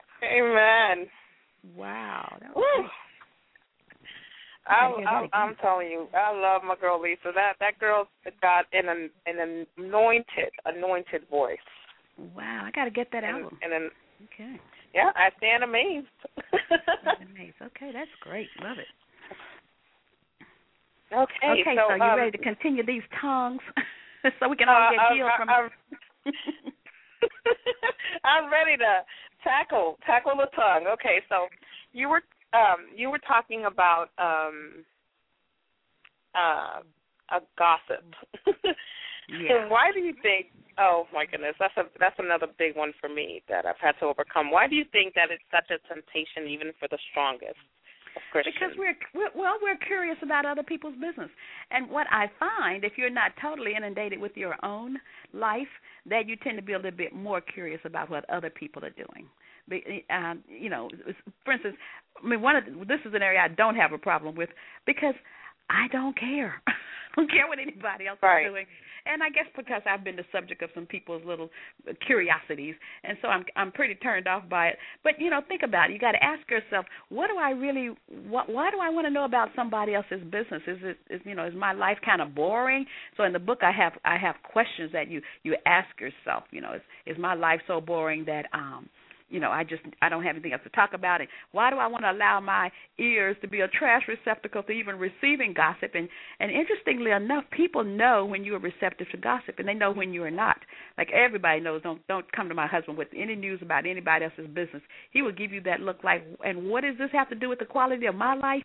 Amen. Wow. That was I, I, I'm telling you, I love my girl Lisa. That that girl's got an an anointed, anointed voice. Wow, I got to get that and, album. And then, okay. Yeah, I stand amazed. amazed. Okay, that's great. Love it. Okay. Okay, so, so you um, ready to continue these tongues so we can all uh, get I'm, healed from I'm, I'm ready to tackle tackle the tongue. Okay, so you were um, you were talking about um, uh, a gossip. Yeah. So why do you think? Oh my goodness, that's a that's another big one for me that I've had to overcome. Why do you think that it's such a temptation, even for the strongest, Christians. Because we're, we're well, we're curious about other people's business. And what I find, if you're not totally inundated with your own life, that you tend to be a little bit more curious about what other people are doing. Um, you know, for instance, I mean, one of the, this is an area I don't have a problem with because I don't care. I don't care what anybody else right. is doing. And I guess because I've been the subject of some people's little curiosities, and so I'm I'm pretty turned off by it. But you know, think about it. You got to ask yourself, what do I really? What, why do I want to know about somebody else's business? Is it is you know is my life kind of boring? So in the book, I have I have questions that you you ask yourself. You know, is is my life so boring that um. You know, I just I don't have anything else to talk about. And why do I want to allow my ears to be a trash receptacle to even receiving gossip? And and interestingly enough, people know when you are receptive to gossip, and they know when you are not. Like everybody knows, don't don't come to my husband with any news about anybody else's business. He will give you that look like, and what does this have to do with the quality of my life?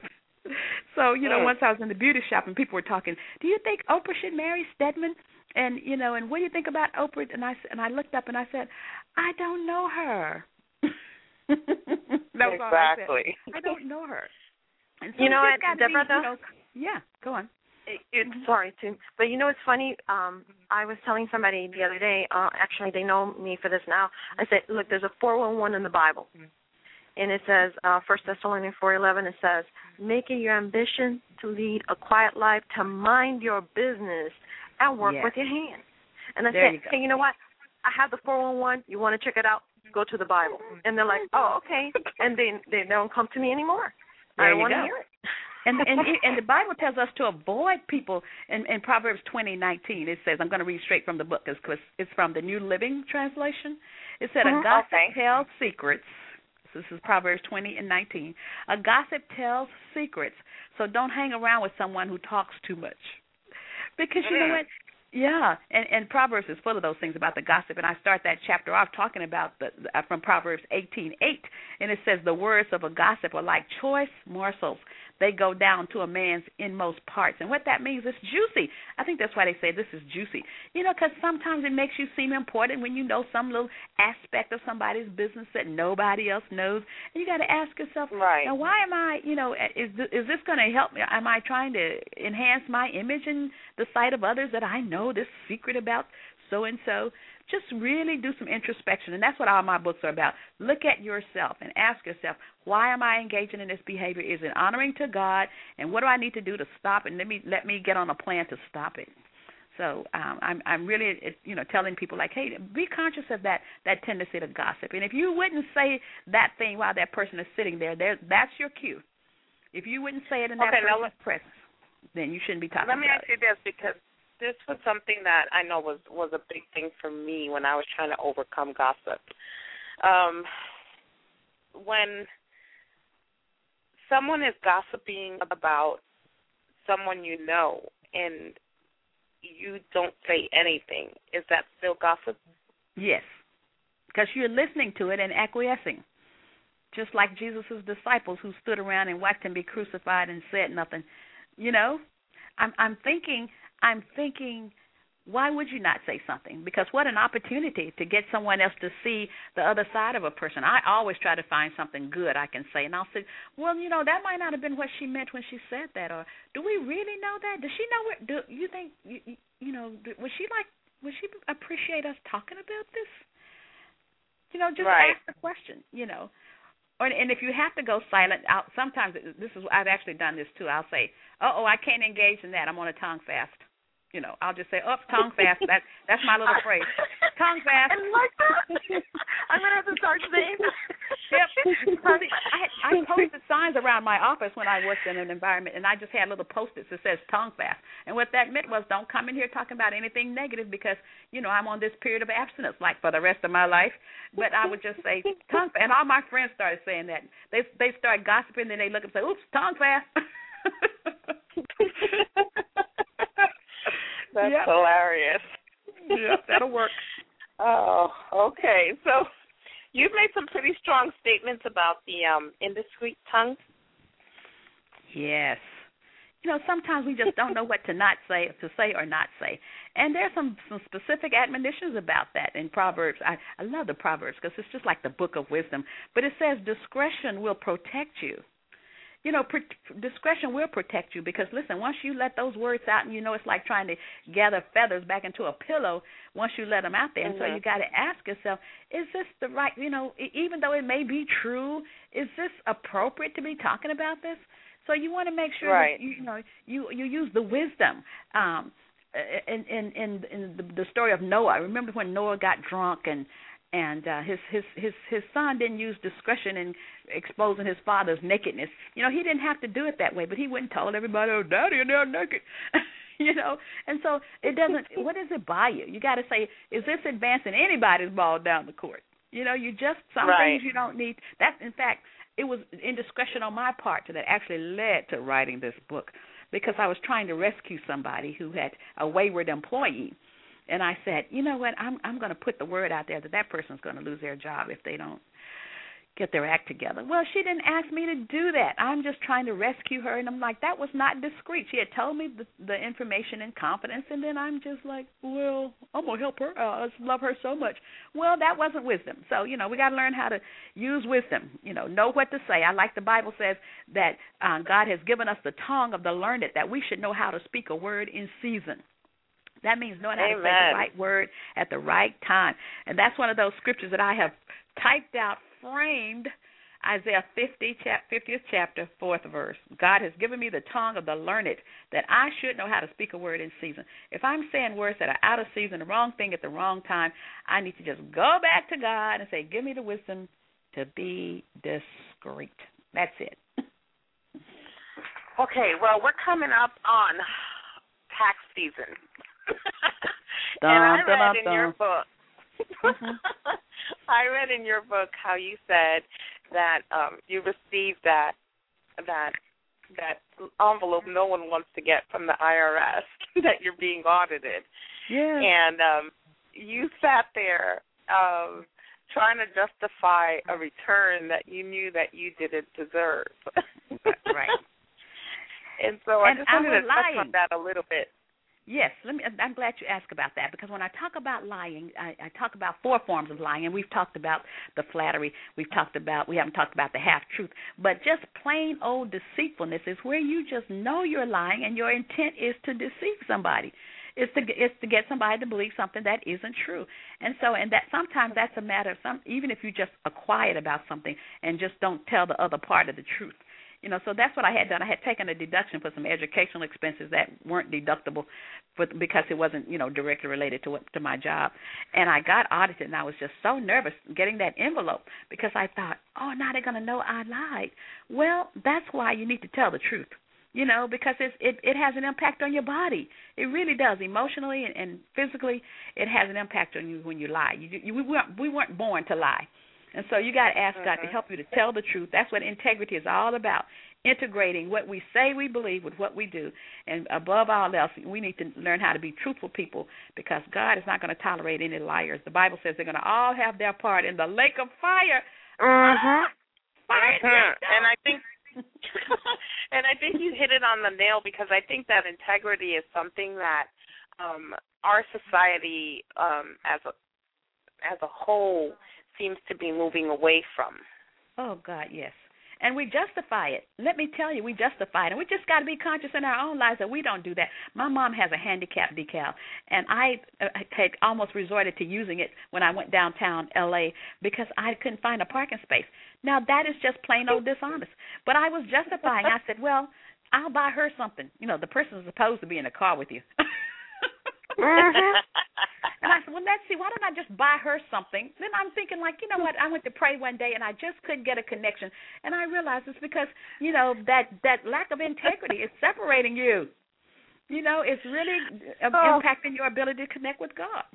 So you know, mm. once I was in the beauty shop and people were talking, do you think Oprah should marry Stedman? And you know, and what do you think about Oprah? And I and I looked up and I said, I don't know her. That was exactly. all I said. I don't know her. And so you know what, Deborah? be, you know, yeah, go on. It, it, sorry, too. But you know what's funny? Um, I was telling somebody the other day, uh, actually they know me for this now. I said, look, there's a four one one in the Bible. And it says, uh, First Thessalonians four eleven, it says, make it your ambition to lead a quiet life, to mind your business, and work yes. with your hands. And I there said, you hey, you know what? I have the four one one. You want to check it out? Go to the Bible. And they're like, oh, okay. And they they don't come to me anymore. There I don't want to go. hear it. and and and the Bible tells us to avoid people. In, in Proverbs twenty nineteen, it says, I'm going to read straight from the book because it's from the New Living Translation. It said, mm-hmm. a gossip okay. tells secrets. This is Proverbs twenty and nineteen. A gossip tells secrets, so don't hang around with someone who talks too much. Because you know what? Yeah, and, and Proverbs is full of those things about the gossip, and I start that chapter off talking about the uh, from Proverbs eighteen eight, and it says the words of a gossip are like choice morsels. They go down to a man's inmost parts, and what that means is juicy. I think that's why they say this is juicy. You know, because sometimes it makes you seem important when you know some little aspect of somebody's business that nobody else knows, and you got to ask yourself, right. now why am I, you know, is is this going to help me? Am I trying to enhance my image in the sight of others that I know this secret about so-and-so? Just really do some introspection, and that's what all my books are about. Look at yourself and ask yourself, why am I engaging in this behavior? Is it honoring to God, and what do I need to do to stop it? And let me let me get on a plan to stop it. So um, I'm I'm really you know telling people like, hey, be conscious of that that tendency to gossip. And if you wouldn't say that thing while that person is sitting there, there that's your cue. If you wouldn't say it in that okay, person's let, presence, then you shouldn't be talking let me about ask you this, because this was something that I know was, was a big thing for me when I was trying to overcome gossip. Um, when someone is gossiping about someone you know and you don't say anything, is that still gossip? Yes, because you're listening to it and acquiescing, just like Jesus' disciples who stood around and watched him be crucified and said nothing. You know, I'm, I'm thinking... I'm thinking, why would you not say something? Because what an opportunity to get someone else to see the other side of a person. I always try to find something good I can say, and I'll say, well, you know, that might not have been what she meant when she said that, or do we really know that? Does she know what? Do you think, you, you know, would she like, would she appreciate us talking about this? You know, just right. ask the question, you know. Or, and if you have to go silent, I'll, sometimes this is, I've actually done this too. I'll say, oh, I can't engage in that. I'm on a tongue fast. You know, I'll just say, oh, tongue fast. That, that's my little phrase. Tongue fast. I like that. I'm going to have to start saying that. Yep. See, I, I posted signs around my office when I worked in an environment, and I just had little Post-its that says tongue fast. And what that meant was, don't come in here talking about anything negative because, you know, I'm on this period of abstinence, like for the rest of my life. But I would just say tongue fast. And all my friends started saying that. They they start gossiping, then they look and say, oops, tongue fast. That's yep. hilarious. Yeah, that'll work. Oh, okay. So you've made some pretty strong statements about the um, indiscreet tongue. Yes. You know, sometimes we just don't know what to not say, to say or not say. And there's some, some specific admonitions about that in Proverbs. I, I love the Proverbs because it's just like the book of wisdom. But it says discretion will protect you. you know, pr- discretion will protect you because, listen, once you let those words out, and you know it's like trying to gather feathers back into a pillow once you let them out there. And mm-hmm. so you got to ask yourself, is this the right, you know, even though it may be true, is this appropriate to be talking about this? So you want to make sure right. that, you, you know, you, you use the wisdom. Um, in in, in, in the, the story of Noah, I remember when Noah got drunk and And uh, his his his his son didn't use discretion in exposing his father's nakedness. You know, he didn't have to do it that way, but he went and told everybody, "Oh, Daddy, and they're naked." You know, and so it doesn't. What does it buy you? You got to say, is this advancing anybody's ball down the court? You know, you just some right. things you don't need. That, in fact, it was indiscretion on my part that actually led to writing this book, because I was trying to rescue somebody who had a wayward employee. And I said, you know what, I'm I'm going to put the word out there that that person's going to lose their job if they don't get their act together. Well, she didn't ask me to do that. I'm just trying to rescue her. And I'm like, that was not discreet. She had told me the, the information in confidence, and then I'm just like, well, I'm going to help her. Uh, I love her so much. Well, that wasn't wisdom. So, you know, we got to learn how to use wisdom, you know, know what to say. I like the Bible says that uh, God has given us the tongue of the learned, that we should know how to speak a word in season. That means knowing how Amen. to say the right word at the right time. And that's one of those scriptures that I have typed out, framed, Isaiah fifty, fiftieth chapter, fourth verse. God has given me the tongue of the learned, that I should know how to speak a word in season. If I'm saying words that are out of season, the wrong thing at the wrong time, I need to just go back to God and say, give me the wisdom to be discreet. That's it. Okay, well, we're coming up on tax season. Dun, and I dun, read dun, in dun. your book, mm-hmm. I read in your book how you said that um, you received that that that envelope no one wants to get from the I R S, that you're being audited. Yeah. And um, you sat there um, trying to justify a return that you knew that you didn't deserve. Right. And so I And just I wanted was to touch lying. on that a little bit. Yes, let me. I'm glad you asked about that, because when I talk about lying, I, I talk about four forms of lying, and we've talked about the flattery. We've talked about, we haven't talked about the half-truth, but just plain old deceitfulness is where you just know you're lying and your intent is to deceive somebody. It's to it's to get somebody to believe something that isn't true. And so, and that sometimes that's a matter of some, even if you just are quiet about something and just don't tell the other part of the truth. You know, so that's what I had done. I had taken a deduction for some educational expenses that weren't deductible for, because it wasn't, you know, directly related to what, to my job. And I got audited, and I was just so nervous getting that envelope, because I thought, oh, now they're going to know I lied. Well, that's why you need to tell the truth, you know, because it's, it, it has an impact on your body. It really does. Emotionally and, and physically, it has an impact on you when you lie. You, you, we, weren't, we weren't born to lie. And so you got to ask God to help you to tell the truth. That's what integrity is all about, integrating what we say we believe with what we do. And above all else, we need to learn how to be truthful people, because God is not going to tolerate any liars. The Bible says they're going to all have their part in the lake of fire. Mm-hmm. Fire mm-hmm. And I think and I think you hit it on the nail, because I think that integrity is something that um, our society um, as a as a whole seems to be moving away from. Oh, God, yes. And we justify it. Let me tell you, we justify it. And we just got to be conscious in our own lives that we don't do that. My mom has a handicap decal, and I had almost resorted to using it when I went downtown L A because I couldn't find a parking space. Now, that is just plain old dishonest. But I was justifying. I said, well, I'll buy her something. You know, the person is supposed to be in the car with you. Mm-hmm. And I said, well, let's see, why don't I just buy her something? Then I'm thinking, like, you know what, I went to pray one day, and I just couldn't get a connection. And I realized it's because, you know, that, that lack of integrity is separating you. You know, it's really uh, oh. impacting your ability to connect with God.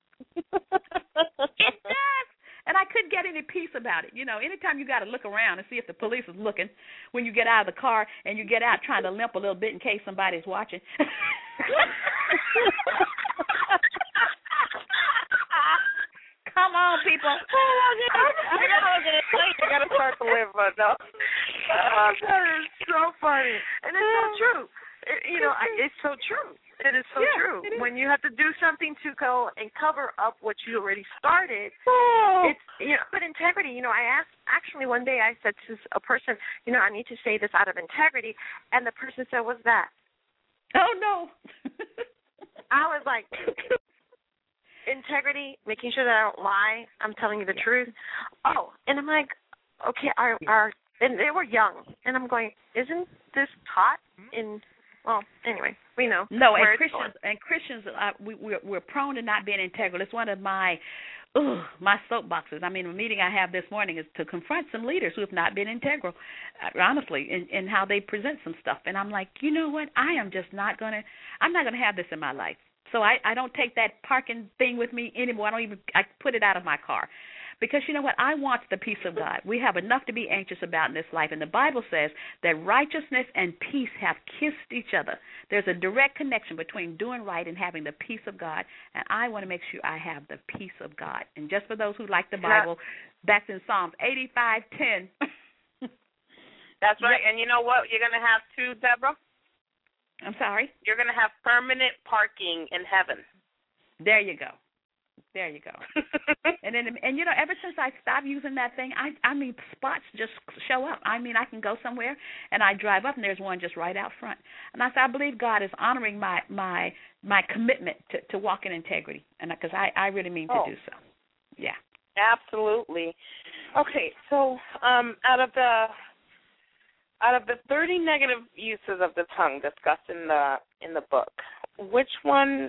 It does. And I couldn't get any peace about it. You know, anytime you got to look around and see if the police is looking when you get out of the car and you get out trying to limp a little bit in case somebody's watching. Come on, people. I gotta start to live, but no. Oh, that is so funny, and it's so true. It, you know, I, it's so true. It is so Yeah, true. it is. When you have to do something to go and cover up what you already started, Oh. it's, you know, but integrity, you know, I asked, actually one day I said to a person, you know, I need to say this out of integrity, and the person said, what's that? Oh, no. I was like, integrity, making sure that I don't lie, I'm telling you the yeah. truth. Oh, and I'm like, okay, our, our, and they were young, and I'm going, isn't this taught in, well, anyway, we know. No, and Christians, and Christians, uh, we, we're, we're prone to not being integral. It's one of my, ugh, my soapboxes. I mean, the meeting I have this morning is to confront some leaders who have not been integral, uh, honestly, in, in how they present some stuff. And I'm like, you know what? I am just not going to, I'm not going to have this in my life. So I, I don't take that parking thing with me anymore. I don't even, I put it out of my car. Because you know what? I want the peace of God. We have enough to be anxious about in this life. And the Bible says that righteousness and peace have kissed each other. There's a direct connection between doing right and having the peace of God. And I want to make sure I have the peace of God. And just for those who like the Bible, that's in Psalms eighty-five ten. That's right. Yep. And you know what you're going to have too, Deborah? I'm sorry? You're going to have permanent parking in heaven. There you go. There you go. and then, and you know, ever since I stopped using that thing, I, I mean, spots just show up. I mean, I can go somewhere and I drive up and there's one just right out front. And I said, I believe God is honoring my my my commitment to, to walk in integrity, and because I, I really mean oh. to do so. Yeah. Absolutely. Okay, so um, out of the out of the thirty negative uses of the tongue discussed in the in the book, which one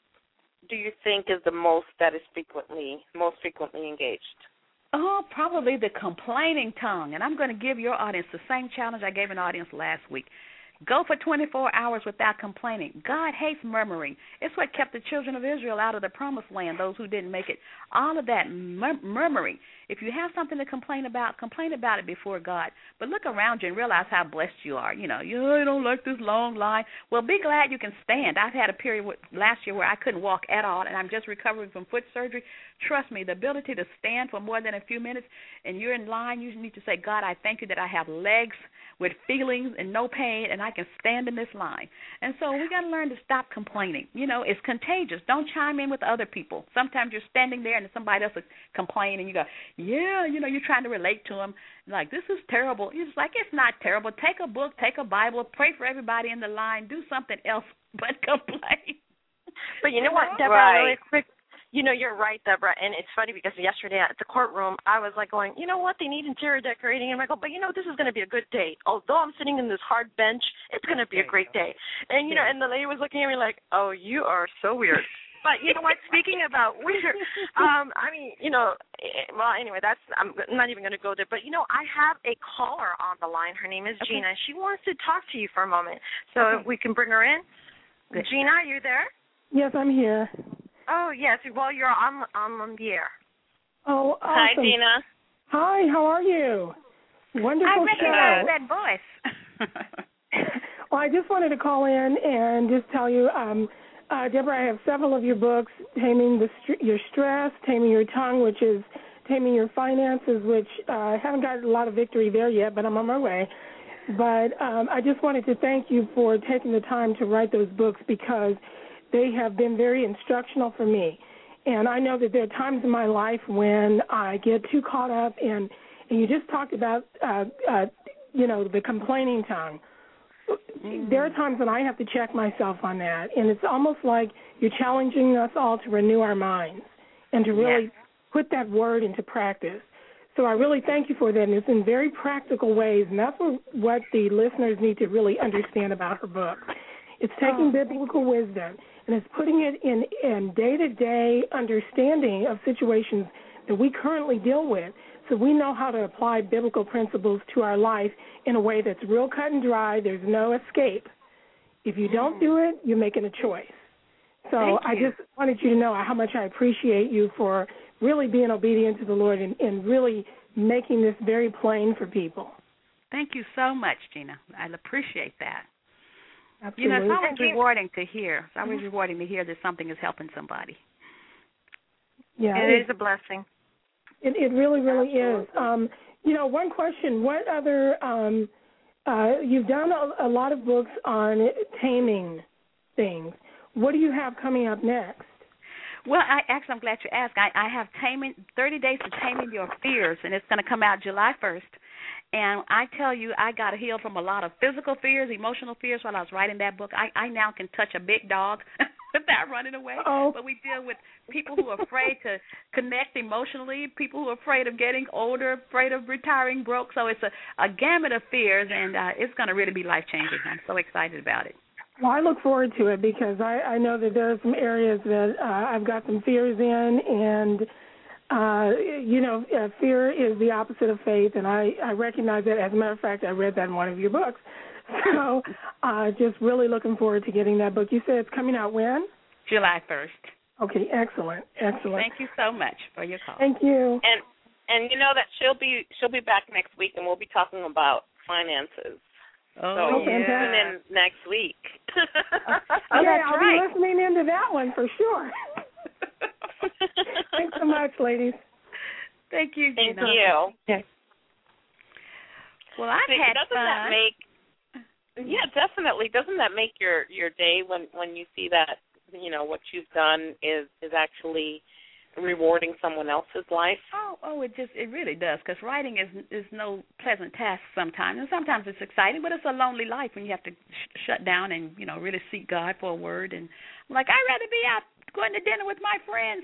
do you think is the most that is frequently most frequently engaged? Oh, probably the complaining tongue. And I'm going to give your audience the same challenge I gave an audience last week. Go for twenty-four hours without complaining. God hates murmuring. It's what kept the children of Israel out of the promised land, those who didn't make it. All of that mur- murmuring. If you have something to complain about, complain about it before God. But look around you and realize how blessed you are. You know, you I don't like this long line. Well, be glad you can stand. I've had a period last year where I couldn't walk at all, and I'm just recovering from foot surgery. Trust me, the ability to stand for more than a few minutes, and you're in line, you need to say, God, I thank you that I have legs with feelings and no pain, and I can stand in this line. And so we got to learn to stop complaining. You know, it's contagious. Don't chime in with other people. Sometimes you're standing there and somebody else is complaining, and you go, yeah, you know, you're trying to relate to them. Like, this is terrible. It's like, it's not terrible. Take a book, take a Bible, pray for everybody in the line, do something else but complain. But you know what, Deborah, right. really quick, you know, you're right, Deborah, and it's funny because yesterday at the courtroom, I was like going, you know what, they need interior decorating, and I go, but you know, this is going to be a good day. Although I'm sitting in this hard bench, it's going to be a great day. And, you know, and the lady was looking at me like, oh, you are so weird. But you know what, speaking about weird, um, I mean, you know, well, anyway, that's, I'm not even going to go there. But, you know, I have a caller on the line. Her name is okay. Gina. She wants to talk to you for a moment. So okay. if we can bring her in. Good. Gina, are you there? Yes, I'm here. Oh, yes. Well, you're on, on the air. Oh, awesome. Hi, Gina. Hi, how are you? Wonderful I show. recognize that voice. Well, I just wanted to call in and just tell you, um, uh, Deborah, I have several of your books, Taming the St- Your Stress, Taming Your Tongue, which is Taming Your Finances, which uh, I haven't got a lot of victory there yet, but I'm on my way. But um, I just wanted to thank you for taking the time to write those books because they have been very instructional for me. And I know that there are times in my life when I get too caught up in, and you just talked about, uh, uh, you know, the complaining tongue. Mm. There are times when I have to check myself on that, and it's almost like you're challenging us all to renew our minds and to really yes. put that word into practice. So I really thank you for that, and it's in very practical ways, and that's what, what the listeners need to really understand about her book. It's taking oh. biblical wisdom, and it's putting it in, in day-to-day understanding of situations that we currently deal with, so we know how to apply biblical principles to our life in a way that's real cut and dry. There's no escape. If you don't do it, you're making a choice. So I just wanted you to know how much I appreciate you for really being obedient to the Lord and, and really making this very plain for people. Thank you so much, Gina. I appreciate that. Absolutely. You know, it's always rewarding to hear. It's always mm-hmm. rewarding to hear that something is helping somebody. Yeah, it, it is a blessing. It, it really, really Absolutely. is. Um, you know, one question, what other, um, uh, you've done a, a lot of books on taming things. what do you have coming up next? Well, I actually, I'm glad you asked. I, I have taming thirty days to taming your fears, and it's going to come out July first. And I tell you, I got healed from a lot of physical fears, emotional fears while I was writing that book. I, I now can touch a big dog without running away. Oh. But we deal with people who are afraid to connect emotionally, people who are afraid of getting older, afraid of retiring broke. So it's a, a gamut of fears, and uh, it's going to really be life-changing. I'm so excited about it. Well, I look forward to it because I, I know that there are some areas that uh, I've got some fears in, and Uh, you know, uh, fear is the opposite of faith, and I, I recognize that. As a matter of fact, I read that in one of your books. So uh, just really looking forward to getting that book. You said it's coming out when? July first. Okay, excellent, excellent. Thank you so much for your call. Thank you. And and you know that she'll be she'll be back next week, and we'll be talking about finances. Oh, so yeah. tune in next week. Oh, yeah, that's I'll right. be listening into that one for sure. Thanks so much, ladies. Thank you, Thank Gina. you. Okay. Well, I've See, had doesn't fun. that make? Yeah, definitely. Doesn't that make your your day when when you see that you know what you've done is is actually rewarding someone else's life? Oh, oh, it just it really does, because writing is is no pleasant task sometimes, and sometimes it's exciting, but it's a lonely life when you have to sh- shut down and you know really seek God for a word. And I'm like, I'd rather be out going to dinner with my friends.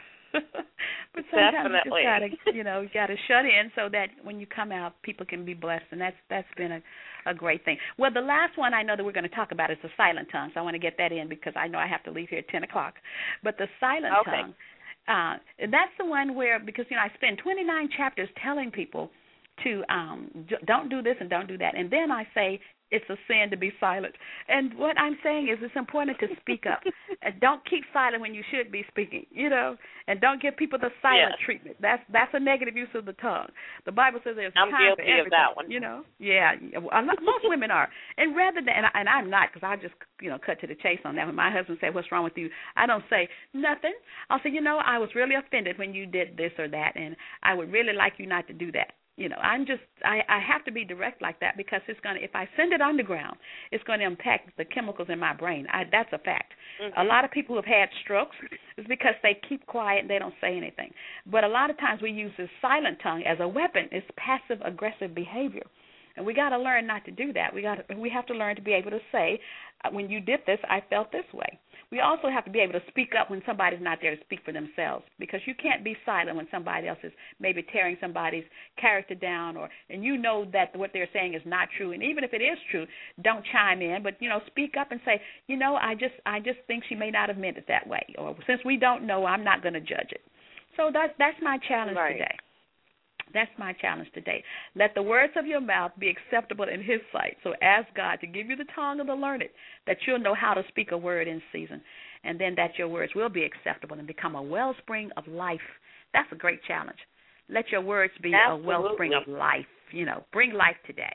But sometimes Definitely. you just gotta, you know, you gotta shut in so that when you come out, people can be blessed, and that's that's been a, a great thing. Well, the last one I know that we're going to talk about is the silent tongue, so I want to get that in because I know I have to leave here at ten o'clock. But the silent Okay. tongue, uh, that's the one where, because you know I spend twenty-nine chapters telling people to um, don't do this and don't do that, and then I say it's a sin to be silent. And what I'm saying is it's important to speak up. And don't keep silent when you should be speaking, you know, and don't give people the silent Yes. treatment. That's that's a negative use of the tongue. The Bible says there's a I'm time guilty for everything, of that one. you know. Yeah, a lot- most women are. And rather than, and, I, and I'm not, because I just, you know, cut to the chase on that. When my husband said, what's wrong with you? I don't say nothing. I'll say, you know, I was really offended when you did this or that, and I would really like you not to do that. You know, I'm just, I, I have to be direct like that because it's going to, if I send it underground, it's going to impact the chemicals in my brain. I, that's a fact. Mm-hmm. A lot of people who have had strokes is because they keep quiet and they don't say anything. But a lot of times we use this silent tongue as a weapon. It's passive-aggressive behavior. And we got to learn not to do that. We got to, we have to learn to be able to say, when you did this, I felt this way. We also have to be able to speak up when somebody's not there to speak for themselves, because you can't be silent when somebody else is maybe tearing somebody's character down, or and you know that what they're saying is not true. And even if it is true, don't chime in, but you know, speak up and say, you know, I just I just think she may not have meant it that way, or since we don't know, I'm not going to judge it. So that's that's my challenge right. today. That's my challenge today. Let the words of your mouth be acceptable in his sight. So ask God to give you the tongue of the learned, that you'll know how to speak a word in season, and then that your words will be acceptable and become a wellspring of life. That's a great challenge. Let your words be Absolutely. a wellspring of life. You know, bring life today.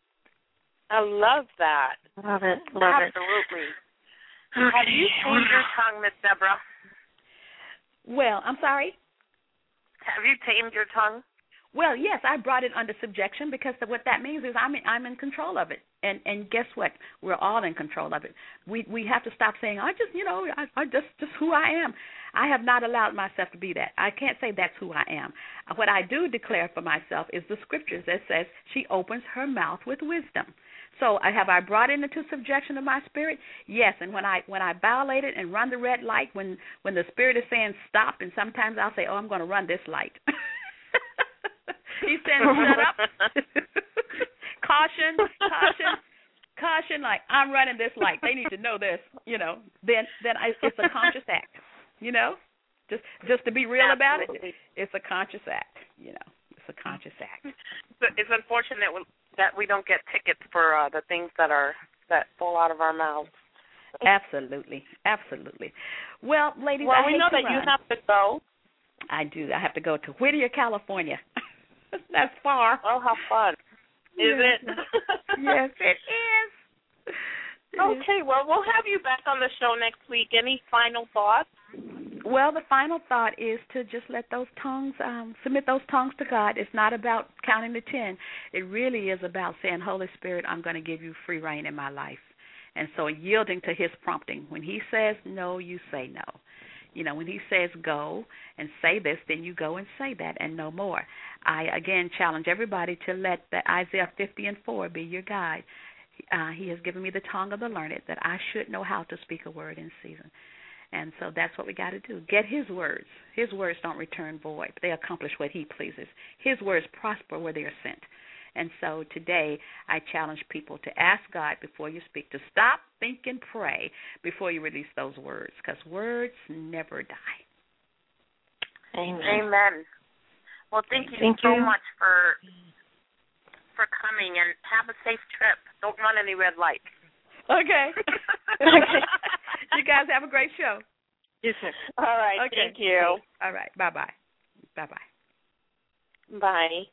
I love that. Love it. Love Absolutely. it. Okay. Have you tamed your tongue, Miss Deborah? Well, I'm sorry? Have you tamed your tongue? Well, yes, I brought it under subjection because what that means is I'm in, I'm in control of it. And and guess what? We're all in control of it. We we have to stop saying, I just, you know, I, I just just who I am. I have not allowed myself to be that. I can't say that's who I am. What I do declare for myself is the scriptures that says she opens her mouth with wisdom. So I have I brought it into subjection of my spirit? Yes. And when I when I violate it and run the red light, when when the spirit is saying stop, and sometimes I'll say, oh, I'm going to run this light. He's saying, shut up. Caution, caution, caution, like, I'm running this light. They need to know this, you know. Then then I, it's a conscious act, you know. Just just to be real Absolutely. about it, it's a conscious act, you know. It's a conscious act. It's unfortunate that we don't get tickets for uh, the things that are that fall out of our mouths. Absolutely, absolutely. Well, ladies, well, I we hate know to that run. you have to go. I do. I have to go to Whittier, California. That's far. Oh, how fun. Is yes. it? Yes, it is. It okay, is. well, we'll have you back on the show next week. Any final thoughts? Well, the final thought is to just let those tongues, um, submit those tongues to God. It's not about counting to ten. It really is about saying, Holy Spirit, I'm going to give you free reign in my life. And so yielding to his prompting. When he says no, you say no. You know, when he says go and say this, then you go and say that and no more. I, again, challenge everybody to let the Isaiah fifty and four be your guide. Uh, he has given me the tongue of the learned that I should know how to speak a word in season. And so that's what we got to do. Get his words. His words don't return void. They accomplish what he pleases. His words prosper where they are sent. And so today I challenge people to ask God before you speak, to stop, think, and pray before you release those words, because words never die. Amen. Amen. Well, thank you thank so you. much for for coming, and have a safe trip. Don't run any red lights. Okay. Okay. You guys have a great show. Yes, sir. All right. Okay. Thank you. All right. Bye-bye. Bye-bye. Bye.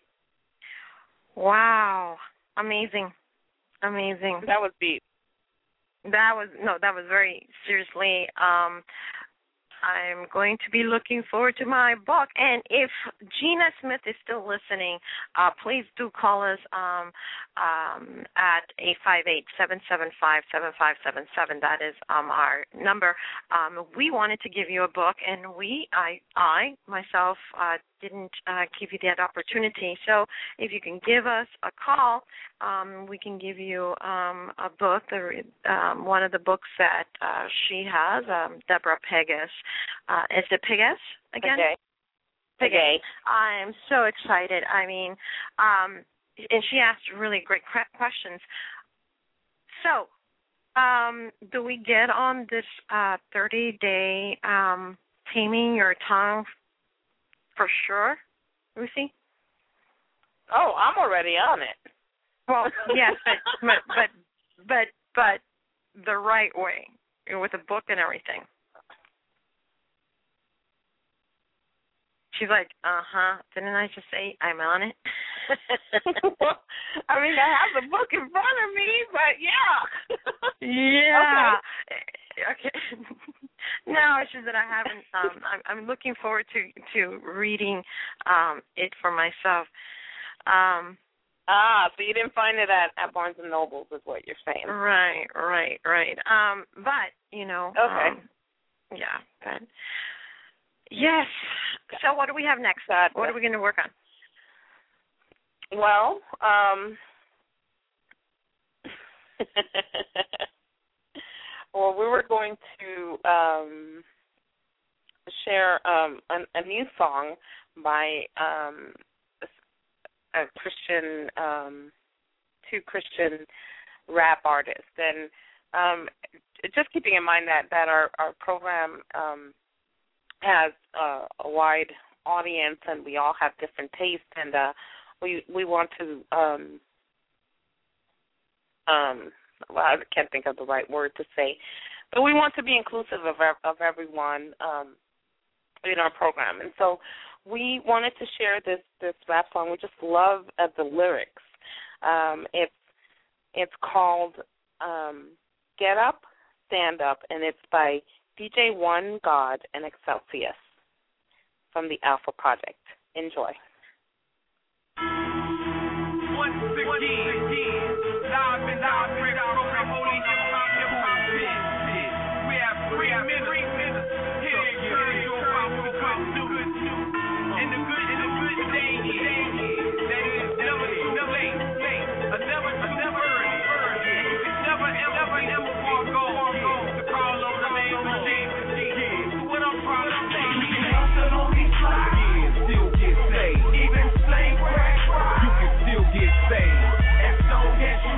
Wow. Amazing. Amazing. That was deep. That was, no, that was very, seriously, um, I'm going to be looking forward to my book. And if Gina Smith is still listening, uh, please do call us um, um, at eight five eight, seven seven five, seven five seven seven. That is um, our number. Um, we wanted to give you a book, and we, I, I myself, uh, didn't uh, give you that opportunity. So if you can give us a call, um, we can give you um, a book, the, um, one of the books that uh, she has, um, Deborah Pegues. Uh, is it Pegues again? Okay. Pegues. I'm so excited. I mean, um, and she asked really great questions. So um, do we get on this uh, thirty-day um, taming your tongue for sure, Lucy? Oh, I'm already on it. Well, yes, but but but but the right way, with a book and everything. She's like, uh-huh. Didn't I just say I'm on it? Well, I mean, I have the book in front of me, but yeah. Yeah. Okay. Okay. No, it's just that I haven't. Um, I'm, I'm looking forward to to reading um, it for myself. Um, ah, so you didn't find it at, at Barnes and Nobles, is what you're saying? Right, right, right. Um, but you know. Okay. Um, yeah, but yes. So what do we have next? Gotcha. What are we going to work on? Well, um, well, we were going to um, share um, a, a new song by um, a Christian, um, two Christian rap artists, and um, just keeping in mind that that our our program um, has uh, a wide audience, and we all have different tastes, and uh, we we want to um, um, well, I can't think of the right word to say, but we want to be inclusive of of everyone um, in our program, and so we wanted to share this this rap song. We just love uh, the lyrics. Um, it's it's called um, "Get Up, Stand Up," and it's by D J One God and Excelsius from the Alpha Project. Enjoy. Once again, live and live from the holy hip-hop, hip-hop pit. We have three minutes here to serve you about the good news. And the good, and the good thing is that it is never too late, or never too early. It's never, ever, ever far gone to call on the name of Jesus. What I'm trying to say, we can hustle on these flies, still get saved. Even slave crack, you can still get saved. As long as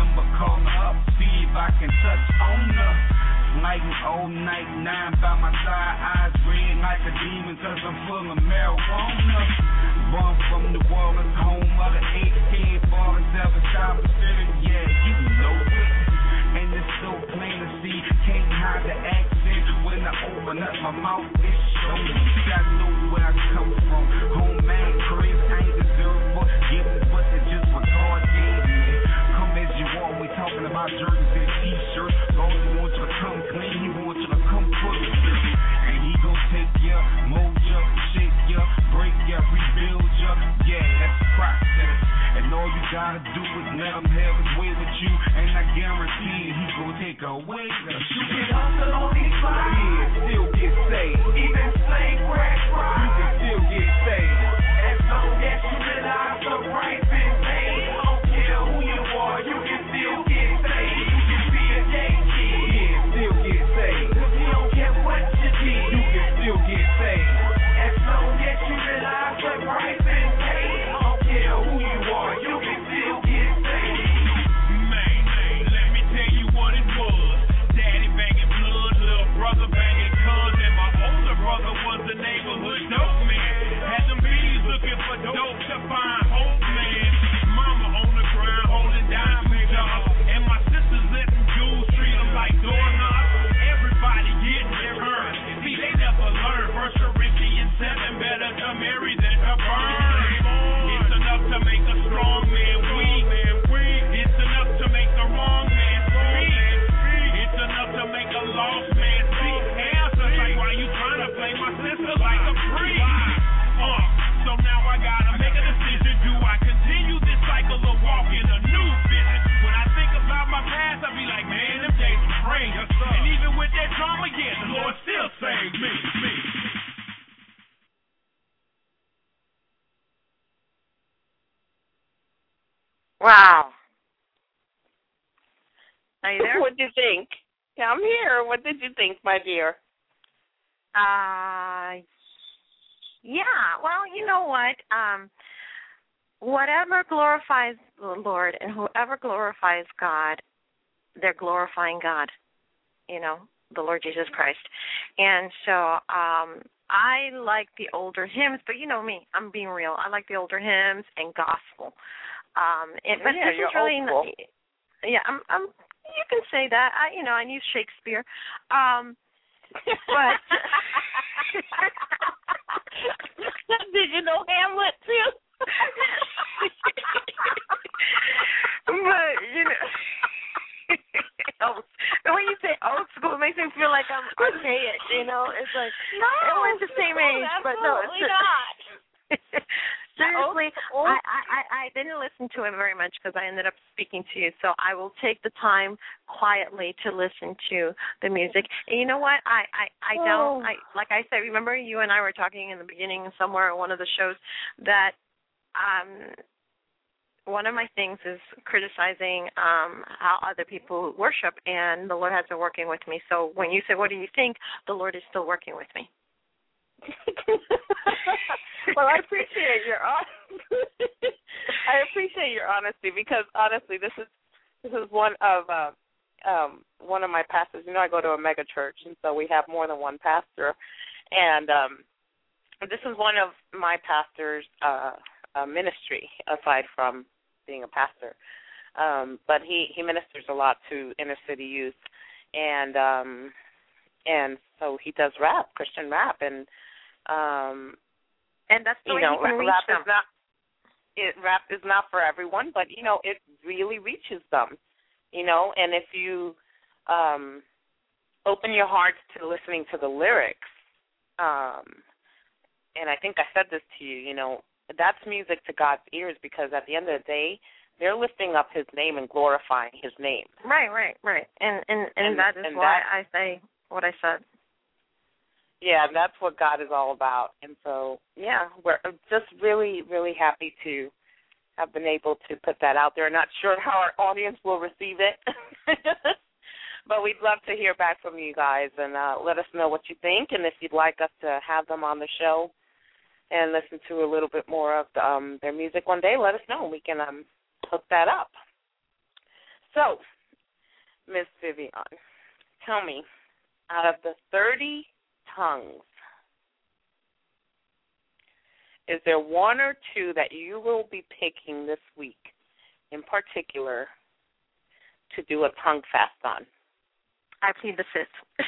number, call her up, see if I can touch on her. Lighting all night, nine by my side, eyes red like a demon, cause I'm full of marijuana. Born from New Orleans, home of the eight K, ballin' seven shopping city, yeah, you know it. And it's so plain to see, can't hide the accent. When I open up my mouth, it's showing. You gotta know where I come from. Homemade Chris, I ain't deserve forgiveness, but it's just what God gave me. Come as you are, we talking about jerseys and t-shirts. God wants you to come clean, He wants you to come full of spirit. And He gon' take ya, mold ya, shake ya, break ya, rebuild ya. Yeah, that's the process. And all you gotta do is let Him have His way with you. And I guarantee He gon' take away the shit. You can hustle on these flies, yeah, still get saved. Even slang crack fries, you can still get saved. As long as you realize the price is paid. I don't care who you are, you can still get saved. You can be a gay kid, yeah, still get saved. Cause you don't care what you did, you can still get saved. As long as you realize the price is paid. I don't care who you are, you can still get saved. Man, let me tell you what it was. Daddy banging blood, little brother banging cuz, and my older brother was the neighborhood dope man. Had them bees looking for dope to find hope, man. Mama on the ground holding down big job, and my sisters letting Jews treat them like doorknobs. Everybody getting hurt. See, they never learn. First Corinthians seven, better to marry than to burn. It's enough to make a strong man weak. It's enough to make the wrong man speak. It's enough to make a lost man see. Answer like, why you trying to play my sister like a freak? Uh, so now I gotta make a decision. Do I continue this cycle or walk in a new vision? When I think about my past, I be like, man, them days were crazy. And even with that trauma, yeah, the Lord still saved me. me. Wow. Are you there? What did you think? Yeah, I'm here. What did you think, my dear? Uh, yeah. Well, you know what? Um, whatever glorifies the Lord and whoever glorifies God, they're glorifying God, you know, the Lord Jesus Christ. And so um, I like the older hymns, but you know me, I'm being real. I like the older hymns and gospel. Um, and, but yeah, this you're is really, old school. yeah, I'm, I'm. You can say that. I, you know, I use Shakespeare. Um, but did you know Hamlet too? But you know, oh, the way you say old school makes me feel like I'm archaic. You know, it's like no, we're the same age, but no, it's not. Seriously, I, I, I didn't listen to it very much because I ended up speaking to you. So I will take the time quietly to listen to the music. And you know what? I, I, I don't, I, like I said, remember you and I were talking in the beginning somewhere on one of the shows that um, one of my things is criticizing um, how other people worship, and the Lord has been working with me. So when you say, what do you think, the Lord is still working with me. Well, I appreciate your I appreciate your honesty, because honestly, this is this is one of uh, um, one of my pastors. You know, I go to a mega church, and so we have more than one pastor. And um, this is one of my pastor's uh, uh, ministry, aside from being a pastor. Um, but he, he ministers a lot to inner city youth, and um, and so he does rap, Christian rap, and um, and that's the you way know, you can reach rap them. is not it rap is not for everyone, but you know, it really reaches them, you know, and if you um, open your hearts to listening to the lyrics, um, and I think I said this to you, you know, that's music to God's ears, because at the end of the day, they're lifting up His name and glorifying His name. Right, right, right, and and and, and that is and why that, I say what I said. Yeah, and that's what God is all about. And so, yeah, we're just really, really happy to have been able to put that out there. Not sure how our audience will receive it, but we'd love to hear back from you guys, and uh, let us know what you think, and if you'd like us to have them on the show and listen to a little bit more of the, um, their music one day, let us know. We can um, hook that up. So, Miss Vivian, tell me, out of the thirty tongues, is there one or two that you will be picking this week in particular to do a tongue fast on? I plead the fifth.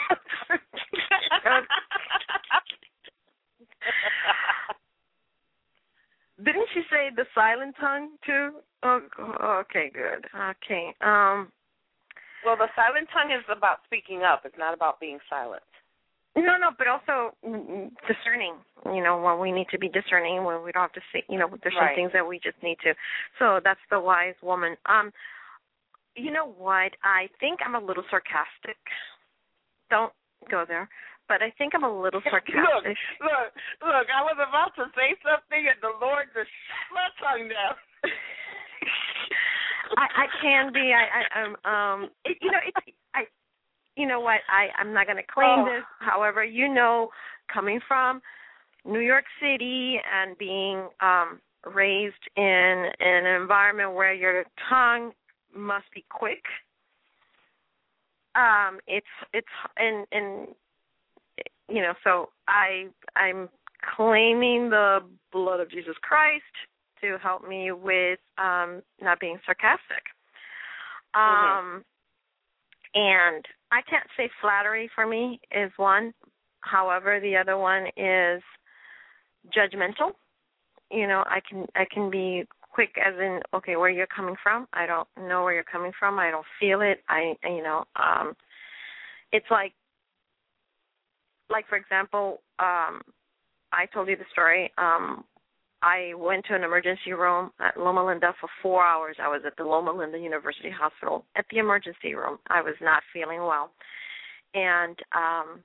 Didn't she say the silent tongue too? Oh, okay, good. Okay. Um. Well, the silent tongue is about speaking up. It's not about being silent. No, no, but also discerning. You know, when we need to be discerning, when we don't have to say, you know, there's Right. some things that we just need to. So that's the wise woman. Um. You know what? I think I'm a little sarcastic. Don't go there. But I think I'm a little sarcastic. look, look, look, I was about to say something and the Lord just shut my tongue down. I, I can be. I, I um um. It, you know, it's I. You know what? I I'm not going to claim Oh. this. However, you know, coming from New York City and being um raised in, in an environment where your tongue must be quick. Um, it's it's and and you know, so I I'm claiming the blood of Jesus Christ to help me with um, not being sarcastic. Um, mm-hmm. And I can't say flattery for me is one. However, the other one is judgmental. You know, I can I can be quick as in, okay, where you're coming from. I don't know where you're coming from. I don't feel it. I, you know, um, it's like, like for example, um, I told you the story. Um, I went to an emergency room at Loma Linda for four hours. I was at the Loma Linda University Hospital at the emergency room. I was not feeling well. And um,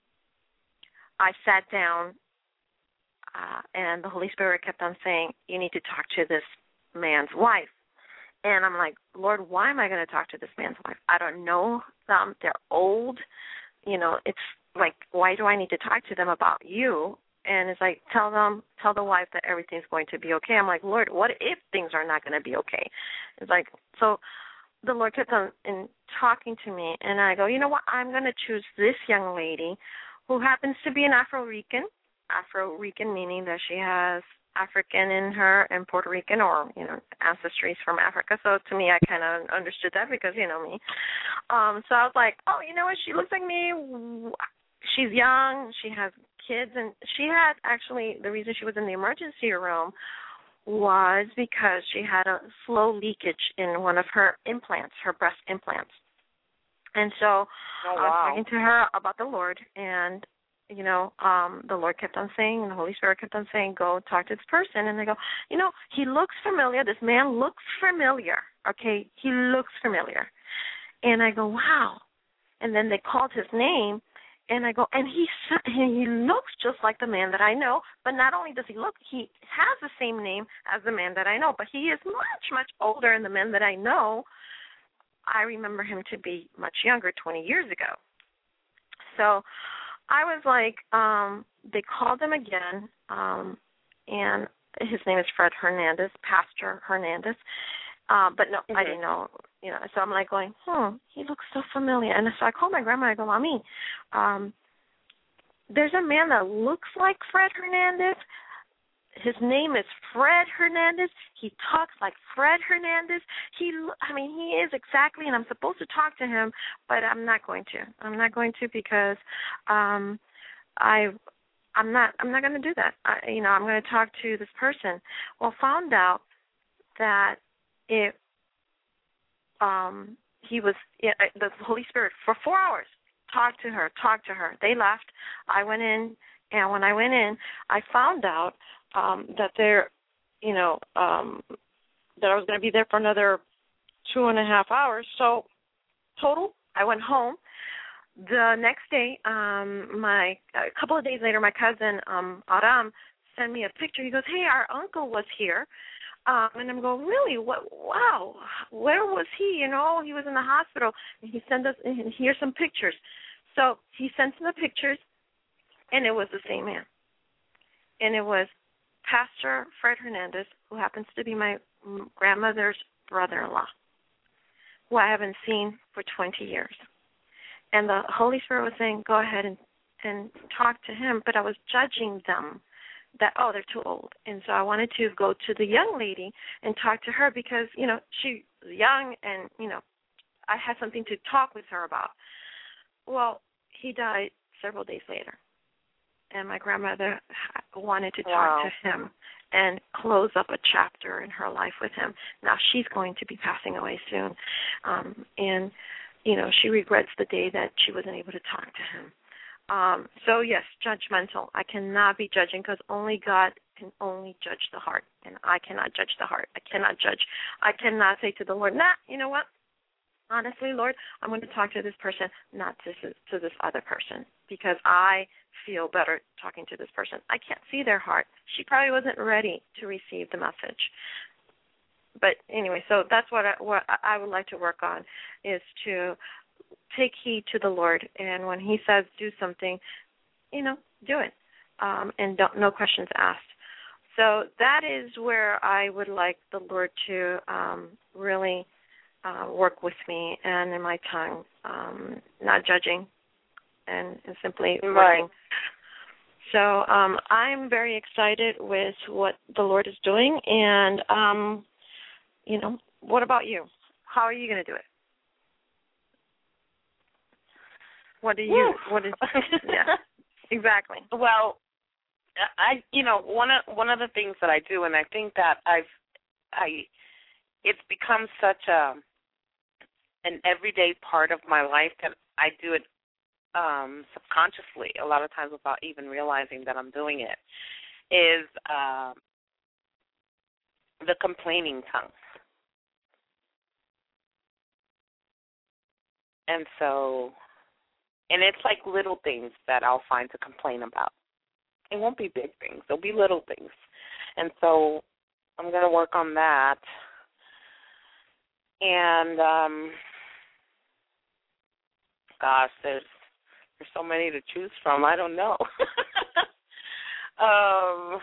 I sat down, uh, and the Holy Spirit kept on saying, you need to talk to this man's wife. And I'm like, Lord, why am I going to talk to this man's wife? I don't know them. They're old. You know, it's like, why do I need to talk to them about you? And it's like, tell them, tell the wife that everything's going to be okay. I'm like, Lord, what if things are not going to be okay? It's like, so the Lord kept on in talking to me, and I go, you know what? I'm going to choose this young lady who happens to be an Afro-Rican, Afro-Rican meaning that she has African in her and Puerto Rican or, you know, ancestries from Africa. So to me, I kind of understood that because, you know, me. Um, so I was like, oh, you know what? She looks like me. She's young. She has kids. And she had actually, the reason she was in the emergency room was because she had a slow leakage in one of her implants, her breast implants. And so oh, I was wow. talking to her about the Lord, and you know, um, the Lord kept on saying, and the Holy Spirit kept on saying, go talk to this person. And they go, you know, he looks familiar. This man looks familiar. Okay, he looks familiar. And I go, wow. And then they called his name, and I go, and he he looks just like the man that I know. But not only does he look, he has the same name as the man that I know. But he is much, much older than the man that I know. I remember him to be much younger, twenty years ago. So I was like, um, they called him again, um, and his name is Fred Hernandez, Pastor Hernandez. Uh, but no, mm-hmm. I didn't know, you know. So I'm like going, hmm, he looks so familiar. And so I called my grandma. I go, Mommy, um, there's a man that looks like Fred Hernandez. His name is Fred Hernandez. He talks like Fred Hernandez. He, I mean, he is exactly, and I'm supposed to talk to him, but I'm not going to. I'm not going to because um, I, I'm not. I'm not going to do that. I, you know, I'm going to talk to this person. Well, found out that it, um, he was you know, the Holy Spirit for four hours. Talked to her. Talked to her. They left. I went in, and when I went in, I found out. Um, that they're, you know, um, that I was going to be there for another two and a half hours. So total, I went home. The next day, um, my a couple of days later, my cousin um, Aram sent me a picture. He goes, "Hey, our uncle was here," um, and I'm going, "Really? What? Wow! Where was he? You know, he was in the hospital." And he sent us. And here's some pictures. So he sent me the pictures, and it was the same man, and it was Pastor Fred Hernandez, who happens to be my grandmother's brother-in-law. who I haven't seen for twenty years. And the Holy Spirit was saying, go ahead and, and talk to him, but I was judging them that, oh, they're too old. And so I wanted to go to the young lady and talk to her because, you know, she was young and, you know, I had something to talk with her about. Well, he died several days later, and my grandmother wanted to talk wow. to him and close up a chapter in her life with him. Now she's going to be passing away soon, um, and, you know, she regrets the day that she wasn't able to talk to him. Um, so, yes, judgmental. I cannot be judging because only God can only judge the heart, and I cannot judge the heart. I cannot judge. I cannot say to the Lord, nah, you know what? Honestly, Lord, I'm going to talk to this person, not to, to this other person, because I feel better talking to this person. I can't see their heart. She probably wasn't ready to receive the message. But anyway, so that's what I, what I would like to work on, is to take heed to the Lord, and when he says do something, you know, do it, um, and don't, no questions asked. So that is where I would like the Lord to um, really uh, work with me and in my tongue, um, not judging, and, and simply working. Right. So um, I'm very excited with what the Lord is doing, and, um, you know, what about you? How are you going to do it? What do you, Woo. what is, yeah, exactly. Well, I, you know, one of one of the things that I do, and I think that I've, I, it's become such a, an everyday part of my life that I do it um, subconsciously a lot of times without even realizing that I'm doing it, is uh, the complaining tongue. And so, and it's like little things that I'll find to complain about. It won't be big things. They'll be little things. And so I'm going to work on that. And, um, gosh, there's there's so many to choose from. I don't know. um,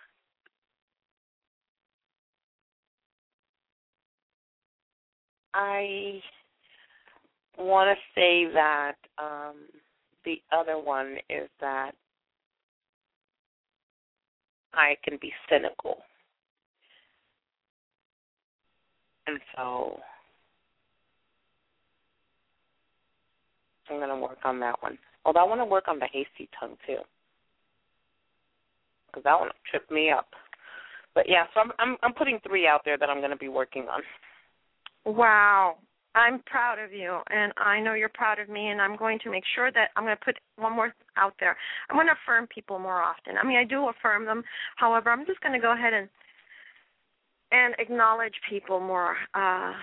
I want to say that um, the other one is that I can be cynical. And so I'm going to work on that one. Although I want to work on the hasty tongue, too, because that one tripped me up. But, yeah, so I'm, I'm, I'm putting three out there that I'm going to be working on. Wow. I'm proud of you, and I know you're proud of me, and I'm going to make sure that I'm going to put one more out there. I'm going to affirm people more often. I mean, I do affirm them. However, I'm just going to go ahead and and acknowledge people more uh,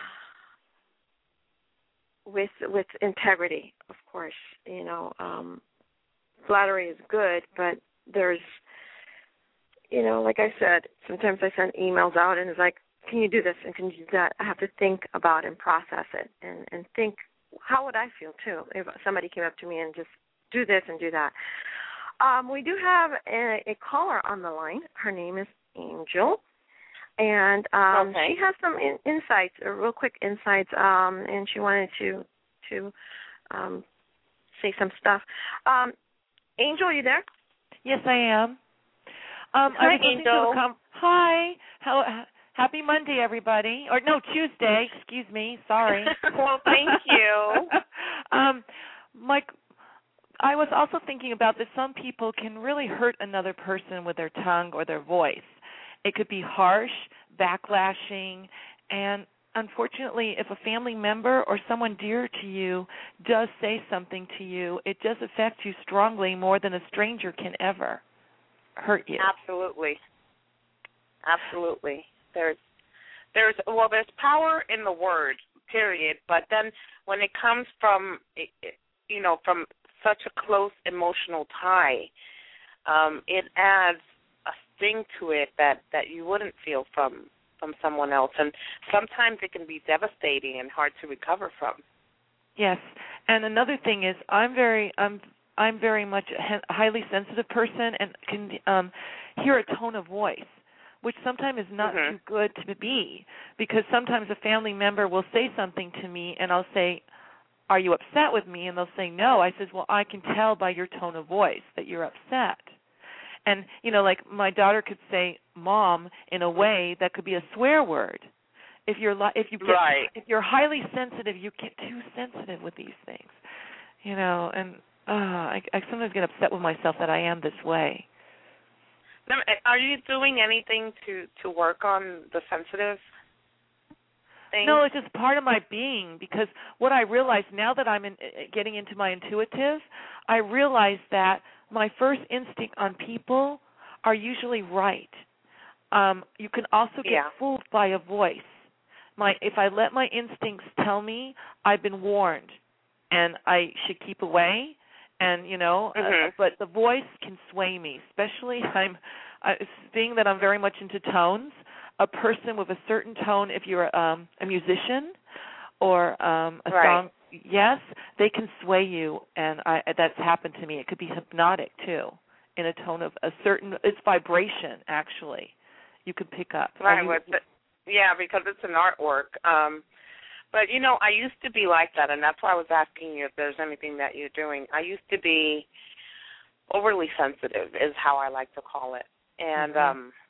with with integrity, of course. You know, um, flattery is good, but there's, you know, like I said, sometimes I send emails out, and it's like, can you do this and can you do that? I have to think about and process it and, and think, how would I feel, too, if somebody came up to me and just do this and do that. Um, we do have a, a caller on the line. Her name is Angel, and um, okay. she has some in, insights, uh, real quick insights, um, and she wanted to to um, say some stuff. Um, Angel, are you there? Yes, I am. Um, Hi, I was listening Angel. To the com- Hi. How? Happy Monday, everybody. Or no, Tuesday. Excuse me. Sorry. Well, thank you. um, Mike, I was also thinking about that some people can really hurt another person with their tongue or their voice. It could be harsh, backlashing, and unfortunately, if a family member or someone dear to you does say something to you, it does affect you strongly more than a stranger can ever hurt you. Absolutely. Absolutely. There's, there's, well, there's power in the word, period. But then when it comes from, you know, from such a close emotional tie, um, it adds a sting to it that, that you wouldn't feel from, from someone else. And sometimes it can be devastating and hard to recover from. Yes. And another thing is I'm very, I'm, I'm very much a highly sensitive person and can um, hear a tone of voice. which sometimes is not mm-hmm. too good to be, because sometimes a family member will say something to me and I'll say, are you upset with me? And they'll say no. I says, well, I can tell by your tone of voice that you're upset. And, you know, like my daughter could say mom in a way that could be a swear word. If you're if you get right. if you're highly sensitive, you get too sensitive with these things. You know, and uh, I, I sometimes get upset with myself that I am this way. Are you doing anything to, to work on the sensitive thing? No, it's just part of my being, because what I realize now that I'm in, getting into my intuitive, I realize that my first instinct on people are usually right. Um, you can also get yeah. fooled by a voice. My if I let my instincts tell me I've been warned and I should keep away, and you know, mm-hmm. uh, but the voice can sway me, especially I'm uh, being that I'm very much into tones. A person with a certain tone, if you're um, a musician or um, a right. song, yes, they can sway you, and I, that's happened to me. It could be hypnotic too, in a tone of a certain. It's vibration actually. You could pick up. Right. You, with the, yeah, because it's an artwork. Um, but you know, I used to be like that, and that's why I was asking you if there's anything that you're doing. I used to be overly sensitive, is how I like to call it, and. Mm-hmm. um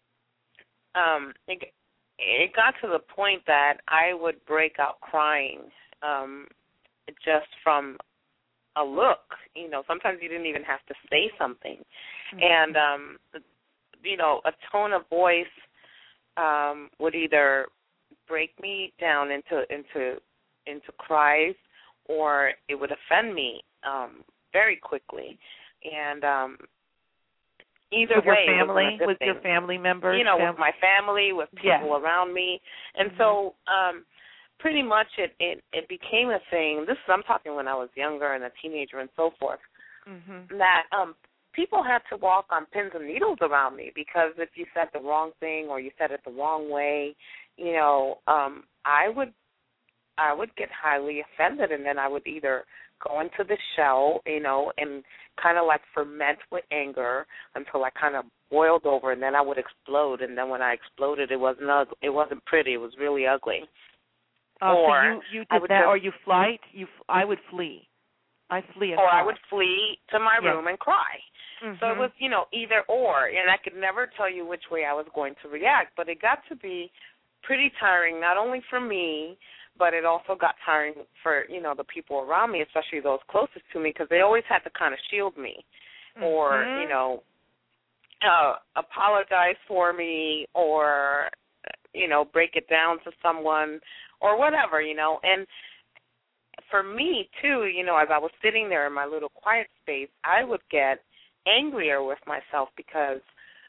Um, it, it got to the point that I would break out crying um, just from a look. You know, sometimes you didn't even have to say something. Mm-hmm. And, um, you know, a tone of voice um, would either break me down into into into cries, or it would offend me um, very quickly. And um Either with way, your family, it with thing. your family members, you know, fam- with my family, with people yes. around me, and mm-hmm. so um, pretty much it, it it became a thing. This is I'm talking when I was younger and a teenager and so forth. Mm-hmm. That um, people had to walk on pins and needles around me, because if you said the wrong thing or you said it the wrong way, you know, um, I would I would get highly offended, and then I would either go into the shell, you know, and kind of like ferment with anger until I kind of boiled over, and then I would explode. And then when I exploded, it wasn't ugly, it wasn't pretty. It was really ugly. Oh, or so you you I did would that, just, or you flight? You I would flee. I flee. And or cry. I would flee to my yes. room and cry. Mm-hmm. So it was, you know, either or, and I could never tell you which way I was going to react. But it got to be pretty tiring, not only for me, but it also got tiring for, you know, the people around me, especially those closest to me, because they always had to kind of shield me mm-hmm. or, you know, uh, apologize for me or, you know, break it down to someone or whatever, you know. And for me, too, you know, as I was sitting there in my little quiet space, I would get angrier with myself, because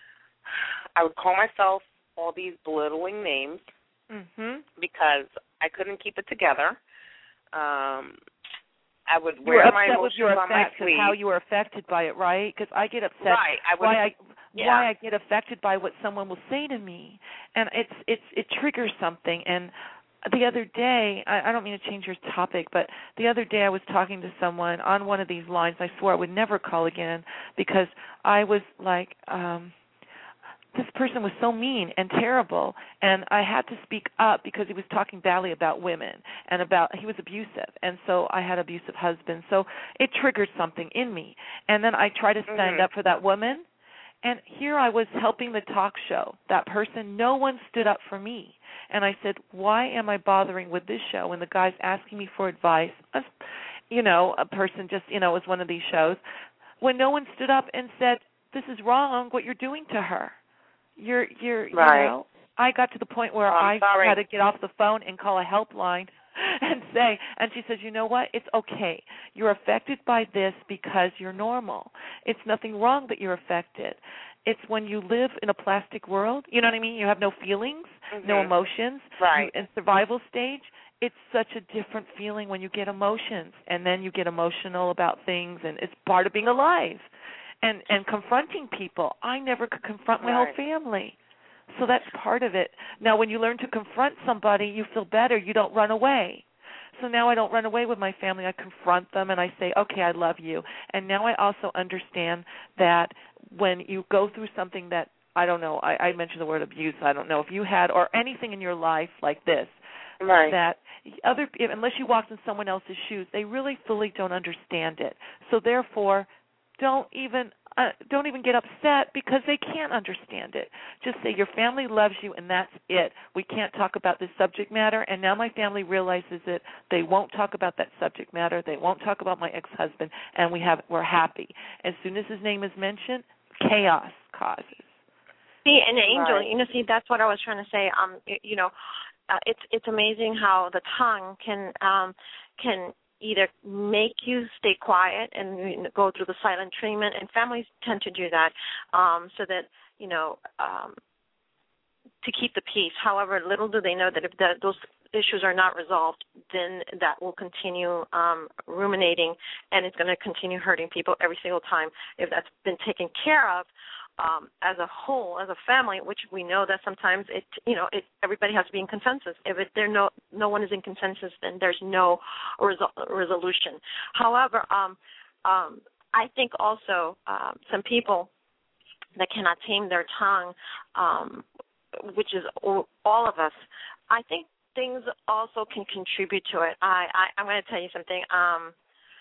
I would call myself all these belittling names mm-hmm. because I couldn't keep it together. Um, I would you wear were my upset emotions with your on my effects sleeve. and how you were affected by it, right? Because I get upset. Right. I would, why I yeah. why I get affected by what someone will say to me, and it's it's it triggers something. And the other day, I, I don't mean to change your topic, but the other day I was talking to someone on one of these lines. I swore I would never call again, because I was like. um This person was so mean and terrible, and I had to speak up because he was talking badly about women and about he was abusive, and so I had abusive husbands. So it triggered something in me, and then I tried to stand mm-hmm. up for that woman, and here I was helping the talk show. That person, no one stood up for me, and I said, why am I bothering with this show when the guy's asking me for advice? You know, a person just, you know, it was one of these shows, when no one stood up and said, this is wrong what you're doing to her. You're, you're, right. you know, I got to the point where oh, I sorry. had to get off the phone and call a helpline and say, and she says, you know what, it's okay. You're affected by this because you're normal. It's nothing wrong that you're affected. It's when you live in a plastic world, you know what I mean? You have no feelings, mm-hmm. no emotions. Right. You, in survival stage, it's such a different feeling when you get emotions, and then you get emotional about things, and it's part of being alive. And and confronting people. I never could confront my right. whole family. So that's part of it. Now, when you learn to confront somebody, you feel better. You don't run away. So now I don't run away with my family. I confront them, and I say, okay, I love you. And now I also understand that when you go through something that I don't know, I, I mentioned the word abuse. I don't know if you had, or anything in your life like this, right. that other, unless you walked in someone else's shoes, they really fully don't understand it. So therefore, don't even uh, don't even get upset because they can't understand it. Just say your family loves you, and that's it. We can't talk about this subject matter, and now my family realizes it. They won't talk about that subject matter. They won't talk about my ex-husband, and we have we're happy. As soon as his name is mentioned, chaos causes. See, and Angel, Right. you know, see, that's what I was trying to say. Um, you know, uh, it's it's amazing how the tongue can um can either make you stay quiet and you know, go through the silent treatment, and families tend to do that, um, so that you know um, to keep the peace. However, little do they know that if the, those issues are not resolved, then that will continue um, ruminating, and it's going to continue hurting people every single time. If that's been taken care of um, as a whole, as a family, which we know that sometimes it, you know, it, everybody has to be in consensus. If it, there no no one is in consensus, then there's no resol- resolution. However, um, um, I think also um, some people that cannot tame their tongue, um, which is all, all of us, I think things also can contribute to it. I, I, I'm going to tell you something. Um,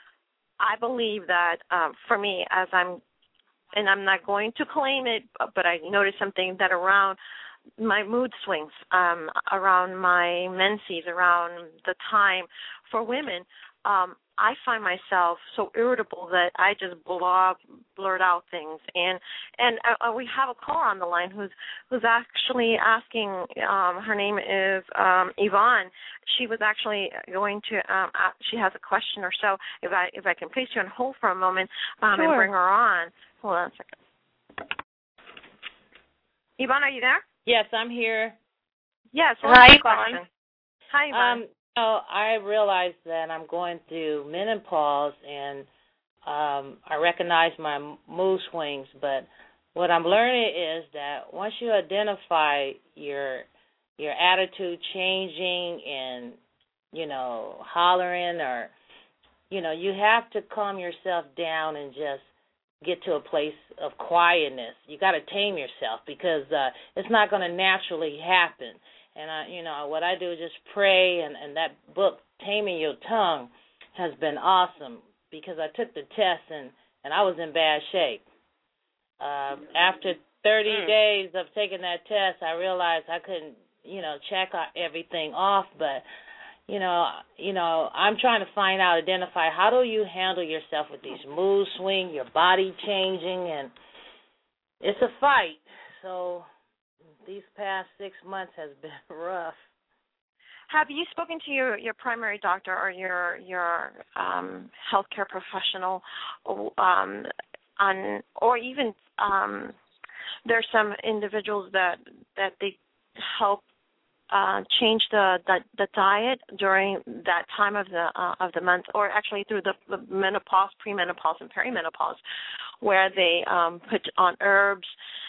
I believe that um, for me, as I'm, and I'm not going to claim it, but I noticed something that around my mood swings, um, around my menses, around the time for women, um, I find myself so irritable that I just blob, blurt out things. And and uh, we have a caller on the line who's who's actually asking. Um, her name is um, Yvonne. She was actually going to. Um, uh, she has a question or so. If I if I can place you on hold for a moment um, Sure. and bring her on. Hold on a second. Yvonne, are you there? Yes, I'm here. Yes. Hi, Hi, Yvonne. question. Hi, Yvonne. Um, oh, I realize that I'm going through menopause, and um, I recognize my m- mood swings. But what I'm learning is that once you identify your your attitude changing and you know hollering, or you know, you have to calm yourself down and just get to a place of quietness. You got to tame yourself because uh, it's not going to naturally happen. And, I, you know, what I do is just pray, and, and that book, Taming Your Tongue, has been awesome because I took the test, and, and I was in bad shape. Uh, after thirty mm. days of taking that test, I realized I couldn't, you know, check everything off, but You know, you know, I'm trying to find out, identify, how do you handle yourself with these mood swings, your body changing, and it's a fight. So these past six months has been rough. Have you spoken to your, your primary doctor or your your um, healthcare professional, um, on, or even um, there's some individuals that that they help Uh, change the, the the diet during that time of the uh, of the month, or actually through the, the menopause, premenopause, and perimenopause, where they um, put on herbs,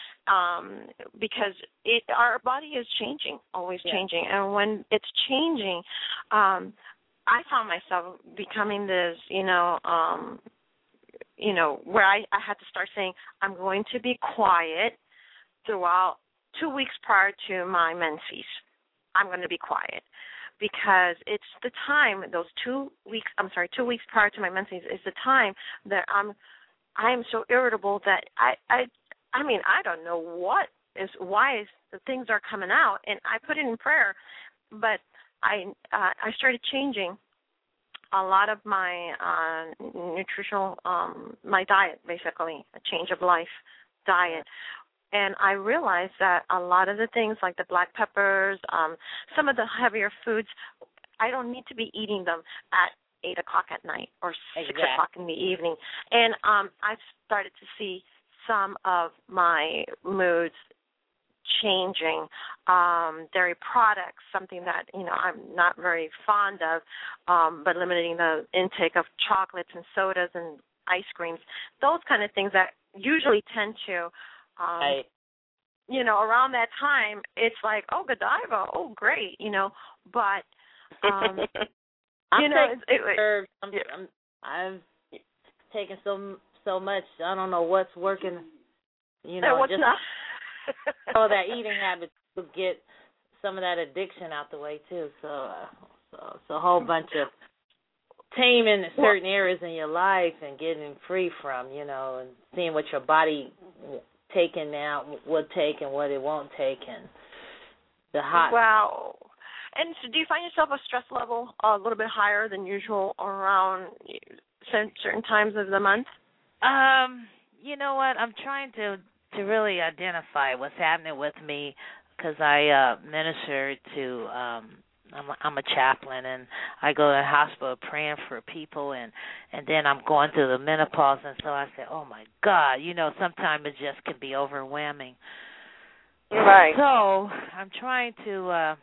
um, because it our body is changing, always yeah. changing, and when it's changing, um, I found myself becoming this, you know, um, you know, where I, I had to start saying, I'm going to be quiet throughout two weeks prior to my menses. I'm going to be quiet because it's the time, those two weeks, I'm sorry, two weeks prior to my menses is the time that I'm, I'm so irritable that I, I, I mean, I don't know what is, why is the things are coming out, and I put it in prayer, but I, uh, I started changing a lot of my uh, nutritional, um, my diet, basically, a change of life diet. And I realized that a lot of the things like the black peppers, um, some of the heavier foods, I don't need to be eating them at eight o'clock at night or six exactly. o'clock in the evening. And um, I've started to see some of my moods changing. Um, dairy products, something that, you know, I'm not very fond of, um, but limiting the intake of chocolates and sodas and ice creams, those kind of things that usually tend to Um, right. You know, around that time, it's like, oh, Godiva, oh, great, you know, but, um, I'm you know, taking it, it, herbs. I'm, I'm, I've taken so so much. I don't know what's working. You know, what's just not. so that eating habit will get some of that addiction out the way too. So, uh, so, so a whole bunch of taming certain areas in your life and getting free from, you know, and seeing what your body taking now will take and what it won't take, and the hot. Wow. And so do you find yourself a stress level a little bit higher than usual around certain times of the month? Um, you know what? I'm trying to to really identify what's happening with me, because I uh, minister to. Um, I'm a, I'm a chaplain, and I go to the hospital praying for people, and and then I'm going through the menopause, and so I say, oh my God, you know, sometimes it just can be overwhelming. Right. So I'm trying to uh,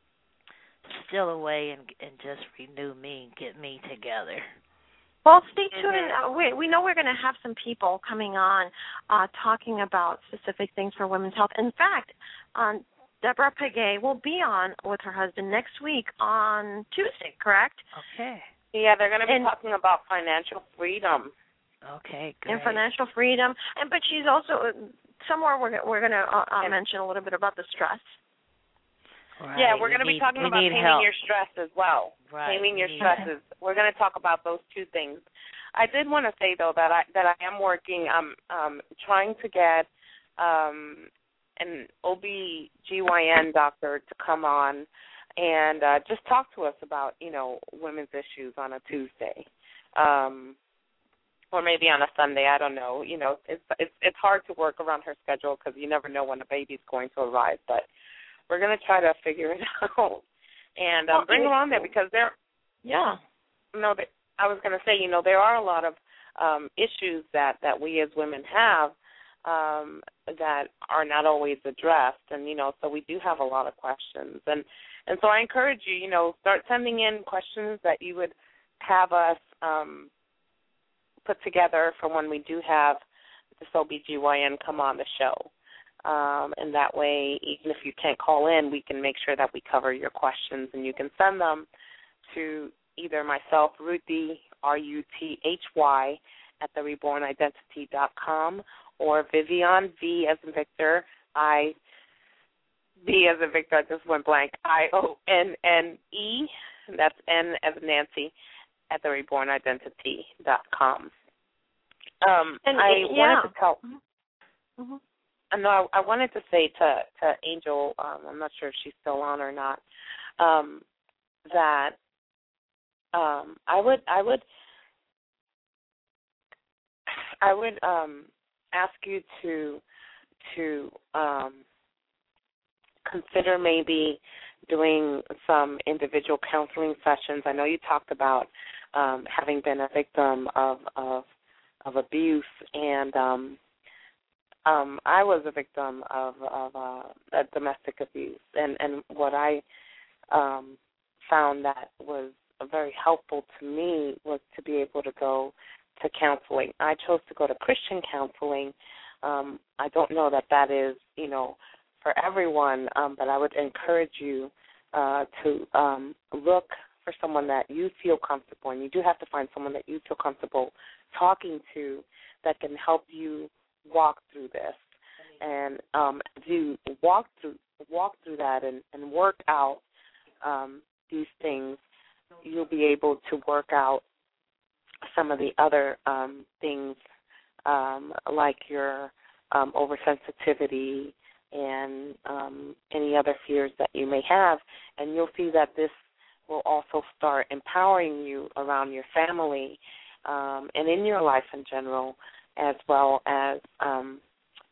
still away and and just renew me and get me together. Well, stay tuned. Mm-hmm. We we know we're going to have some people coming on uh, talking about specific things for women's health. In fact, um, Deborah Pegues will be on with her husband next week on Tuesday, correct? Okay. Yeah, they're going to be and, talking about financial freedom. Okay, great. And financial freedom. And but she's also somewhere we're we're going to uh, uh, mention a little bit about the stress. Right. Yeah, we're going to be talking about taming help. your stress as well. Right. Taming your stresses. We're going to talk about those two things. I did want to say though that I that I am working. I'm um, trying to get um, an O B G Y N doctor to come on and uh, just talk to us about, you know, women's issues on a Tuesday, um, or maybe on a Sunday. I don't know. You know, it's it's it's hard to work around her schedule because you never know when a baby's going to arrive, but we're going to try to figure it out and um, bring her on there because there, yeah. No, I was going to say, you know, there are a lot of um, issues that, that we as women have um, that are not always addressed, and you know, so we do have a lot of questions, and and so I encourage you, you know, start sending in questions that you would have us um, put together for when we do have this O B G Y N come on the show. Um, and that way, even if you can't call in, we can make sure that we cover your questions, and you can send them to either myself, Ruthie, R U T H Y, at the reborn identity dot com, or Vivian, V as in Victor, I, B as in Victor, I just went blank, I O N N E, that's N as in Nancy, at the reborn identity dot com. Um, and, I yeah. wanted to tell... Mm-hmm. No, I, I wanted to say to, to Angel, um, I'm not sure if she's still on or not, um, that um, I would I would I would um, ask you to to um, consider maybe doing some individual counseling sessions. I know you talked about um, having been a victim of of, of abuse, and um, Um, I was a victim of, of uh, domestic abuse, and, and what I um, found that was very helpful to me was to be able to go to counseling. I chose to go to Christian counseling. Um, I don't know that that is, you know, for everyone, um, but I would encourage you uh, to um, look for someone that you feel comfortable, and you do have to find someone that you feel comfortable talking to that can help you walk through this, and um, do walk through walk through that and, and work out um, these things. You'll be able to work out some of the other um, things, um, like your um, oversensitivity and um, any other fears that you may have, and you'll see that this will also start empowering you around your family um, and in your life in general, as well as um,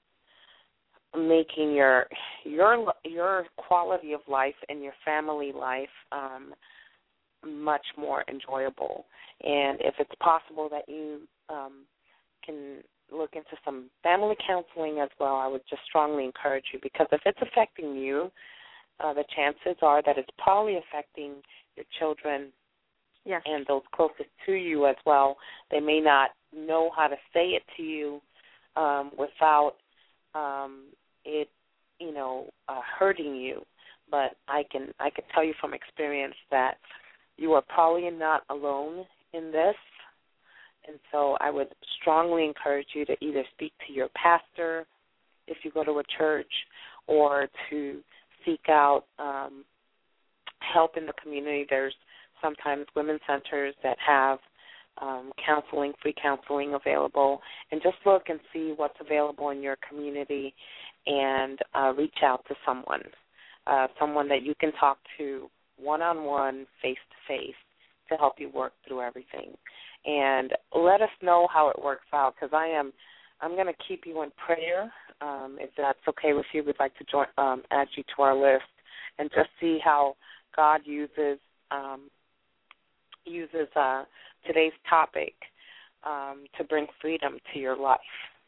making your your your quality of life and your family life um, much more enjoyable. And if it's possible that you um, can look into some family counseling as well, I would just strongly encourage you, because if it's affecting you, uh, the chances are that it's probably affecting your children. Yes. And those closest to you as well. They may not know how to say it to you um, without um, it, you know, uh, hurting you. But I can I can tell you from experience that you are probably not alone in this. And so I would strongly encourage you to either speak to your pastor if you go to a church or to seek out um, help in the community. There's sometimes women's centers that have um, counseling, free counseling available, and just look and see what's available in your community and uh, reach out to someone, uh, someone that you can talk to one-on-one, face-to-face, to help you work through everything. And let us know how it works out, because I am, I'm going to keep you in prayer. Um, if that's okay with you, we'd like to join, um, add you to our list and just see how God uses um, uses uh, today's topic um, to bring freedom to your life.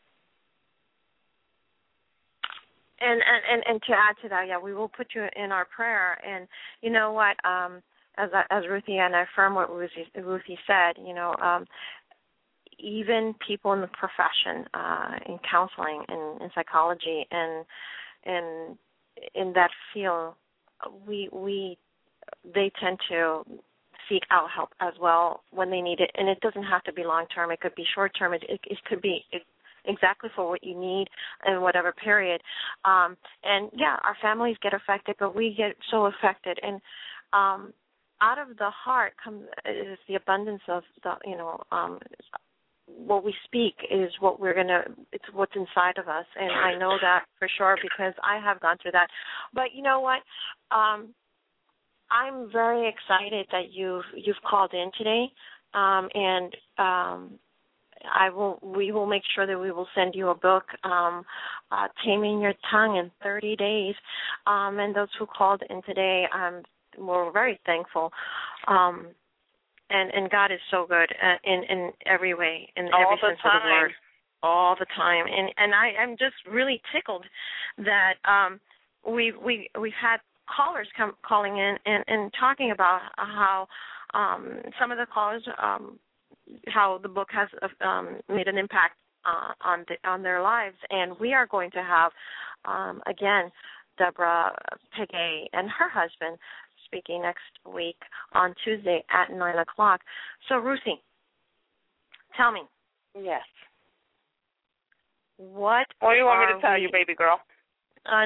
And, and and to add to that, yeah, we will put you in our prayer. And you know what? Um, as as Ruthie, and I affirm what Ruthie, Ruthie said. You know, um, even people in the profession, uh, in counseling and in psychology, and and in that field, we we they tend to seek out help as well when they need it. And it doesn't have to be long term. It could be short term. It, it, it could be. It, exactly for what you need in whatever period. Um, and, yeah, our families get affected, but we get so affected. And um, out of the heart comes is the abundance of, the, you know, um, what we speak is what we're going to, it's what's inside of us. And I know that for sure because I have gone through that. But you know what? Um, I'm very excited that you've, you've called in today. Um, and, um, I will. We will make sure that we will send you a book, um, uh, Taming Your Tongue in thirty days. Um, and those who called in today, um, we're very thankful. Um, and, and God is so good uh, in, in every way, in All every the sense time. of the word, all the time. And and I, I'm just really tickled that um, we we we've had callers come calling in and, and talking about how um, some of the callers. Um, how the book has um, made an impact uh, on the, on their lives. And we are going to have, um, again, Deborah Pegay and her husband speaking next week on Tuesday at nine o'clock. So, Ruthie, tell me. Yes. What What do you want me to tell we, you, baby girl? Uh,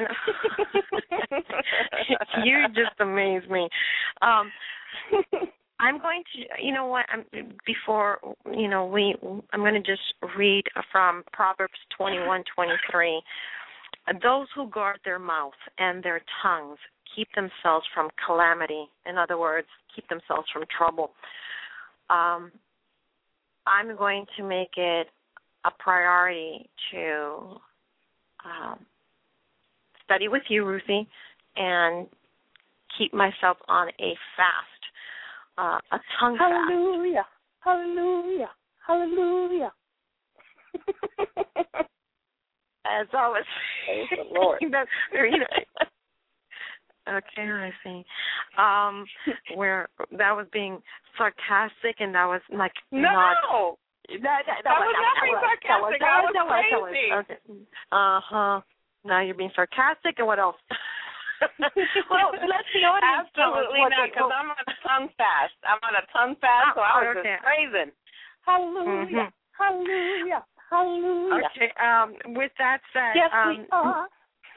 you just amaze me. Um I'm going to, you know what, I'm, before, you know, we, I'm going to just read from Proverbs twenty-one twenty-three. Those who guard their mouth and their tongues keep themselves from calamity. In other words, keep themselves from trouble. Um, I'm going to make it a priority to um, study with you, Ruthie, and keep myself on a fast. Uh, a tongue hallelujah, fast. Hallelujah, hallelujah, hallelujah. As always. Praise the Lord. That's, you know, okay, I see. Um, where that was being sarcastic and that was like no. Not, that, that, that, that was not being sarcastic. That was, that was, that was crazy. Okay. Uh huh. Now you're being sarcastic, and what else? Well, let's be honest. Absolutely not, because I'm on a tongue fast. I'm on a tongue fast, so I was okay. just praising. Hallelujah, mm-hmm. hallelujah, hallelujah. Okay. Um, with that said, yes, um, we are.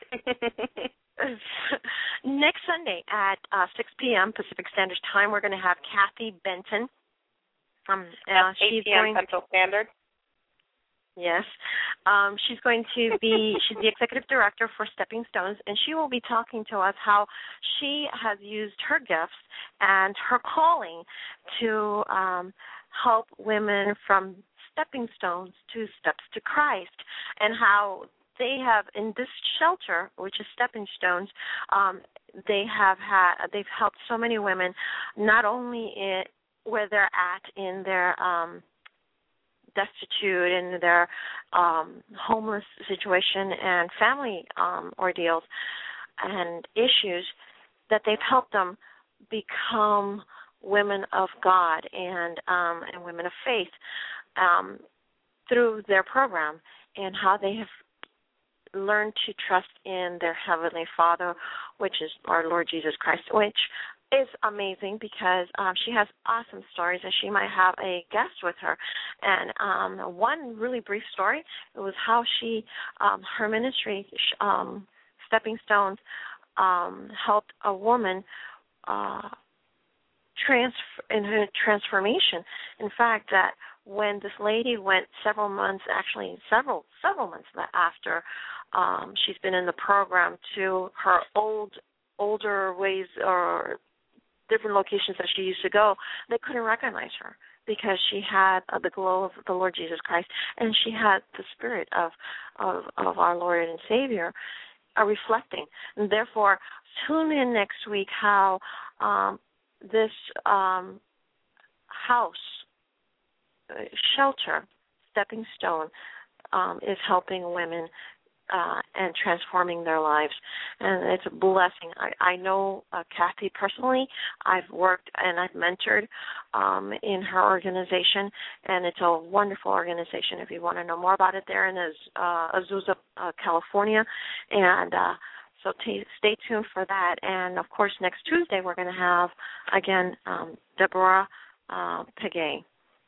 Next Sunday at uh, six p.m. Pacific Standard Time, we're going to have Kathy Benton. Um, uh, eight p.m. Central Standard. Yes. Um, she's going to be, she's the executive director for Stepping Stones, and she will be talking to us how she has used her gifts and her calling to um, help women from stepping stones to steps to Christ, and how they have, in this shelter, which is Stepping Stones, um, they have had, they've helped so many women, not only in, where they're at in their um, destitute in their um, homeless situation and family um, ordeals and issues, that they've helped them become women of God and um, and women of faith um, through their program, and how they have learned to trust in their Heavenly Father, which is our Lord Jesus Christ, which is amazing because um, she has awesome stories, and she might have a guest with her. And um, one really brief story, it was how she, um, her ministry, um, Stepping Stones, um, helped a woman uh, trans in her transformation. In fact, that when this lady went several months, actually several several months after um, she's been in the program, to her old older ways or different locations that she used to go, they couldn't recognize her because she had uh, the glow of the Lord Jesus Christ, and she had the spirit of of, of our Lord and Savior uh, reflecting. And therefore, tune in next week how um, this um, house, uh, shelter, Stepping Stone, um, is helping women Uh, and transforming their lives, and it's a blessing. I, I know uh, Kathy personally. I've worked and I've mentored um, in her organization, and it's a wonderful organization. If you want to know more about it, they're in uh, Azusa, uh, California, and uh, so t- stay tuned for that. And, of course, next Tuesday we're going to have, again, um, Deborah uh, Pegay.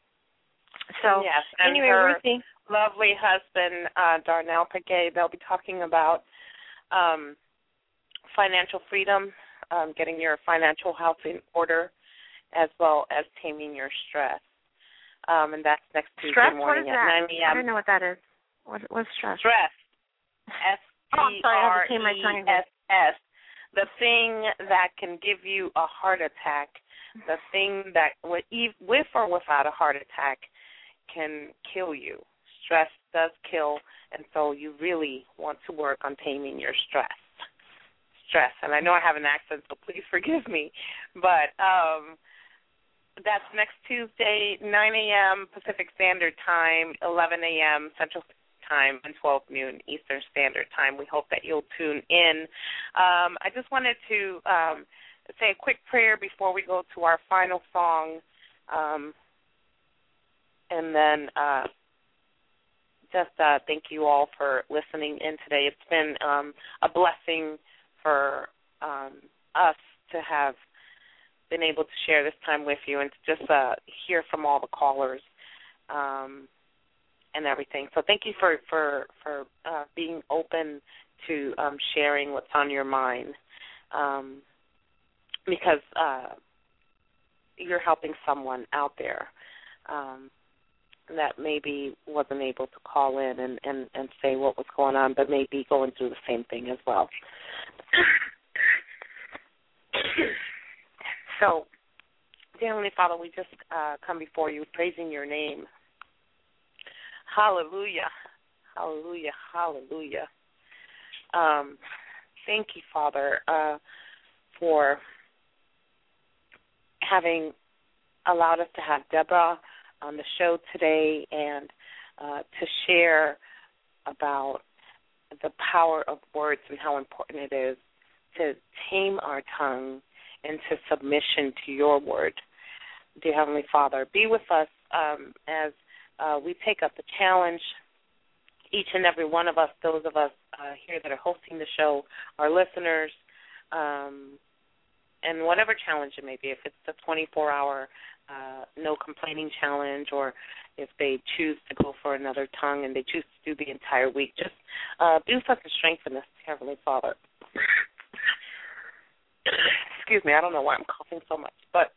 So, yes, and anyway, her Ruthie, lovely husband, uh, Darnell Pegay, they'll be talking about um, financial freedom, um, getting your financial house in order, as well as taming your stress. Um, and that's next Tuesday stress? morning What is at that? nine a.m. I don't know what that is. What, what's stress? Stress. S T R E S S. The thing that can give you a heart attack, the thing that, with or without a heart attack, can kill you. Stress does kill, and so you really want to work on taming your stress. Stress, and I know I have an accent, so please forgive me, but um, that's next Tuesday, nine a.m. Pacific Standard Time, eleven a.m. Central Time, and twelve noon Eastern Standard Time. We hope that you'll tune in. Um, I just wanted to um, say a quick prayer before we go to our final song, um, and then uh, just uh, thank you all for listening in today. It's been um, a blessing for um, us to have been able to share this time with you and to just uh, hear from all the callers um, and everything. So thank you for, for, for uh, being open to um, sharing what's on your mind, um, because uh, you're helping someone out there um, that maybe wasn't able to call in and, and, and say what was going on, but may be going through the same thing as well. So, dear Heavenly Father, we just uh, come before you praising your name. Hallelujah, hallelujah, hallelujah. Um, thank you, Father, uh, for having allowed us to have Deborah on the show today and uh, to share about the power of words and how important it is to tame our tongue into submission to your word. Dear Heavenly Father, be with us um, as uh, we take up the challenge, each and every one of us, those of us uh, here that are hosting the show, our listeners, um, and whatever challenge it may be, if it's the twenty-four hour uh, no complaining challenge, or if they choose to go for another tongue and they choose to do the entire week, just uh, be with us and strengthen us, Heavenly Father. Excuse me, I don't know why I'm coughing so much, but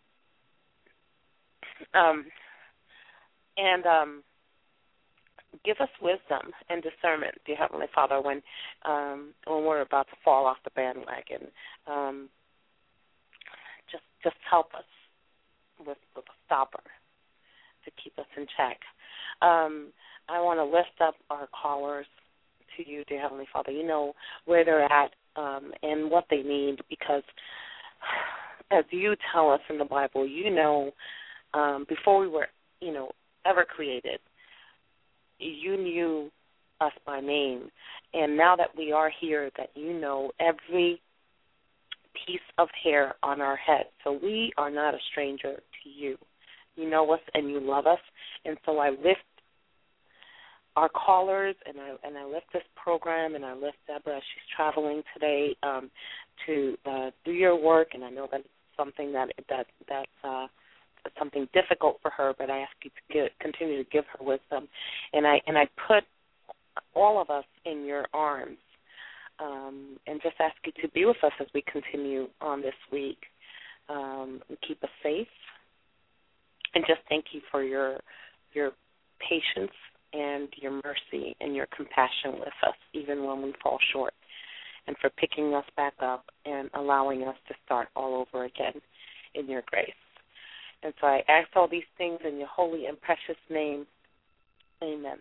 um, and um, give us wisdom and discernment, dear Heavenly Father, when um, when we're about to fall off the bandwagon. Um, just just help us with, with a stopper to keep us in check. Um, I want to lift up our callers to you, dear Heavenly Father. You know where they're at um, and what they need, because as you tell us in the Bible, you know um, before we were, you know, ever created, you knew us by name. And now that we are here, that you know every piece of hair on our head. So we are not a stranger to you. You know us and you love us. And so I lift our callers and I and I lift this program and I lift Deborah as she's traveling today um, to uh, do your work. And I know that it's something that that that's uh, something difficult for her. But I ask you to get, continue to give her wisdom, and I and I put all of us in your arms, um, and just ask you to be with us as we continue on this week. Um, and keep us safe, and just thank you for your your patience and your mercy and your compassion with us, even when we fall short, and for picking us back up and allowing us to start all over again in your grace. And so I ask all these things in your holy and precious name. Amen.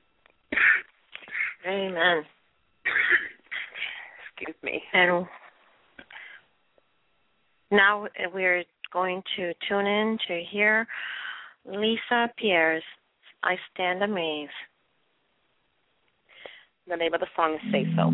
Amen. Excuse me. And now we're going to tune in to hear Lisa Pierre's I Stand Amazed. The name of the song is Say So.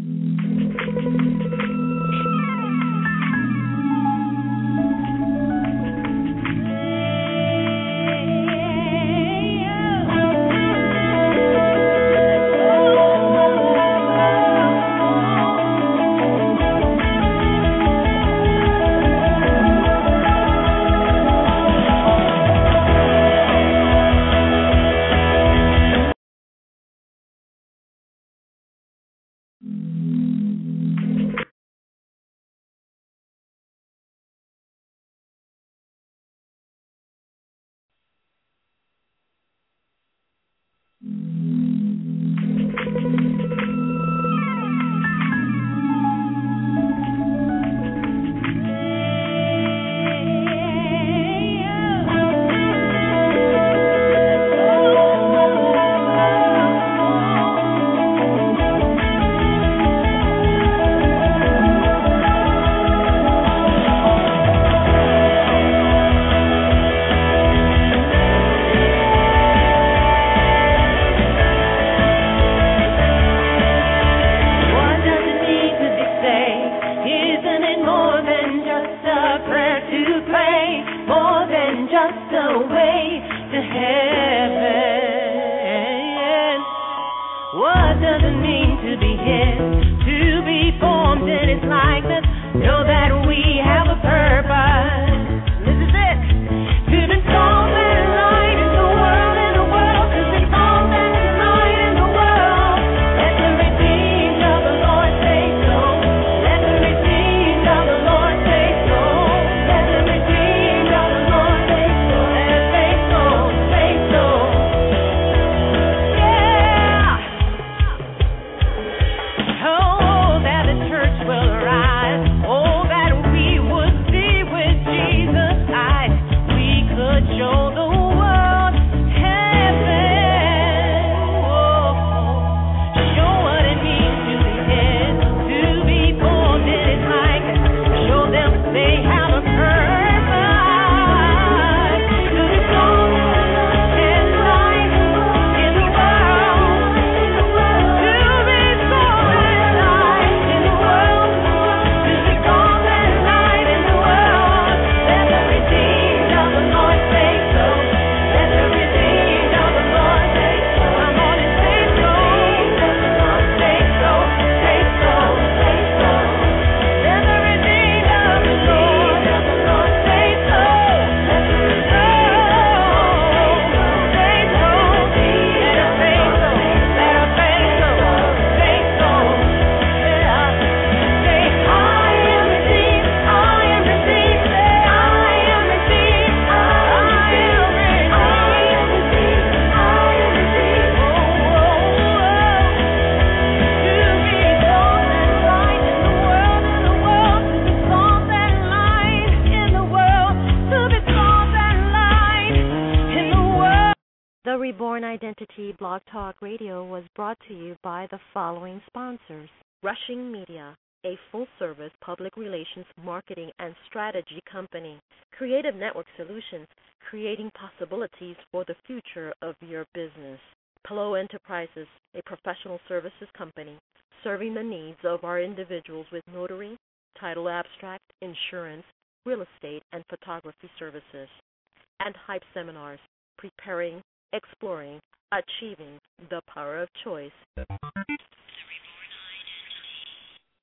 Identity Blog Talk Radio was brought to you by the following sponsors. Rushing Media, a full-service public relations marketing and strategy company. Creative Network Solutions, creating possibilities for the future of your business. Palo Enterprises, a professional services company, serving the needs of our individuals with notary, title abstract, insurance, real estate, and photography services. And Hype Seminars, preparing, exploring, achieving the power of choice.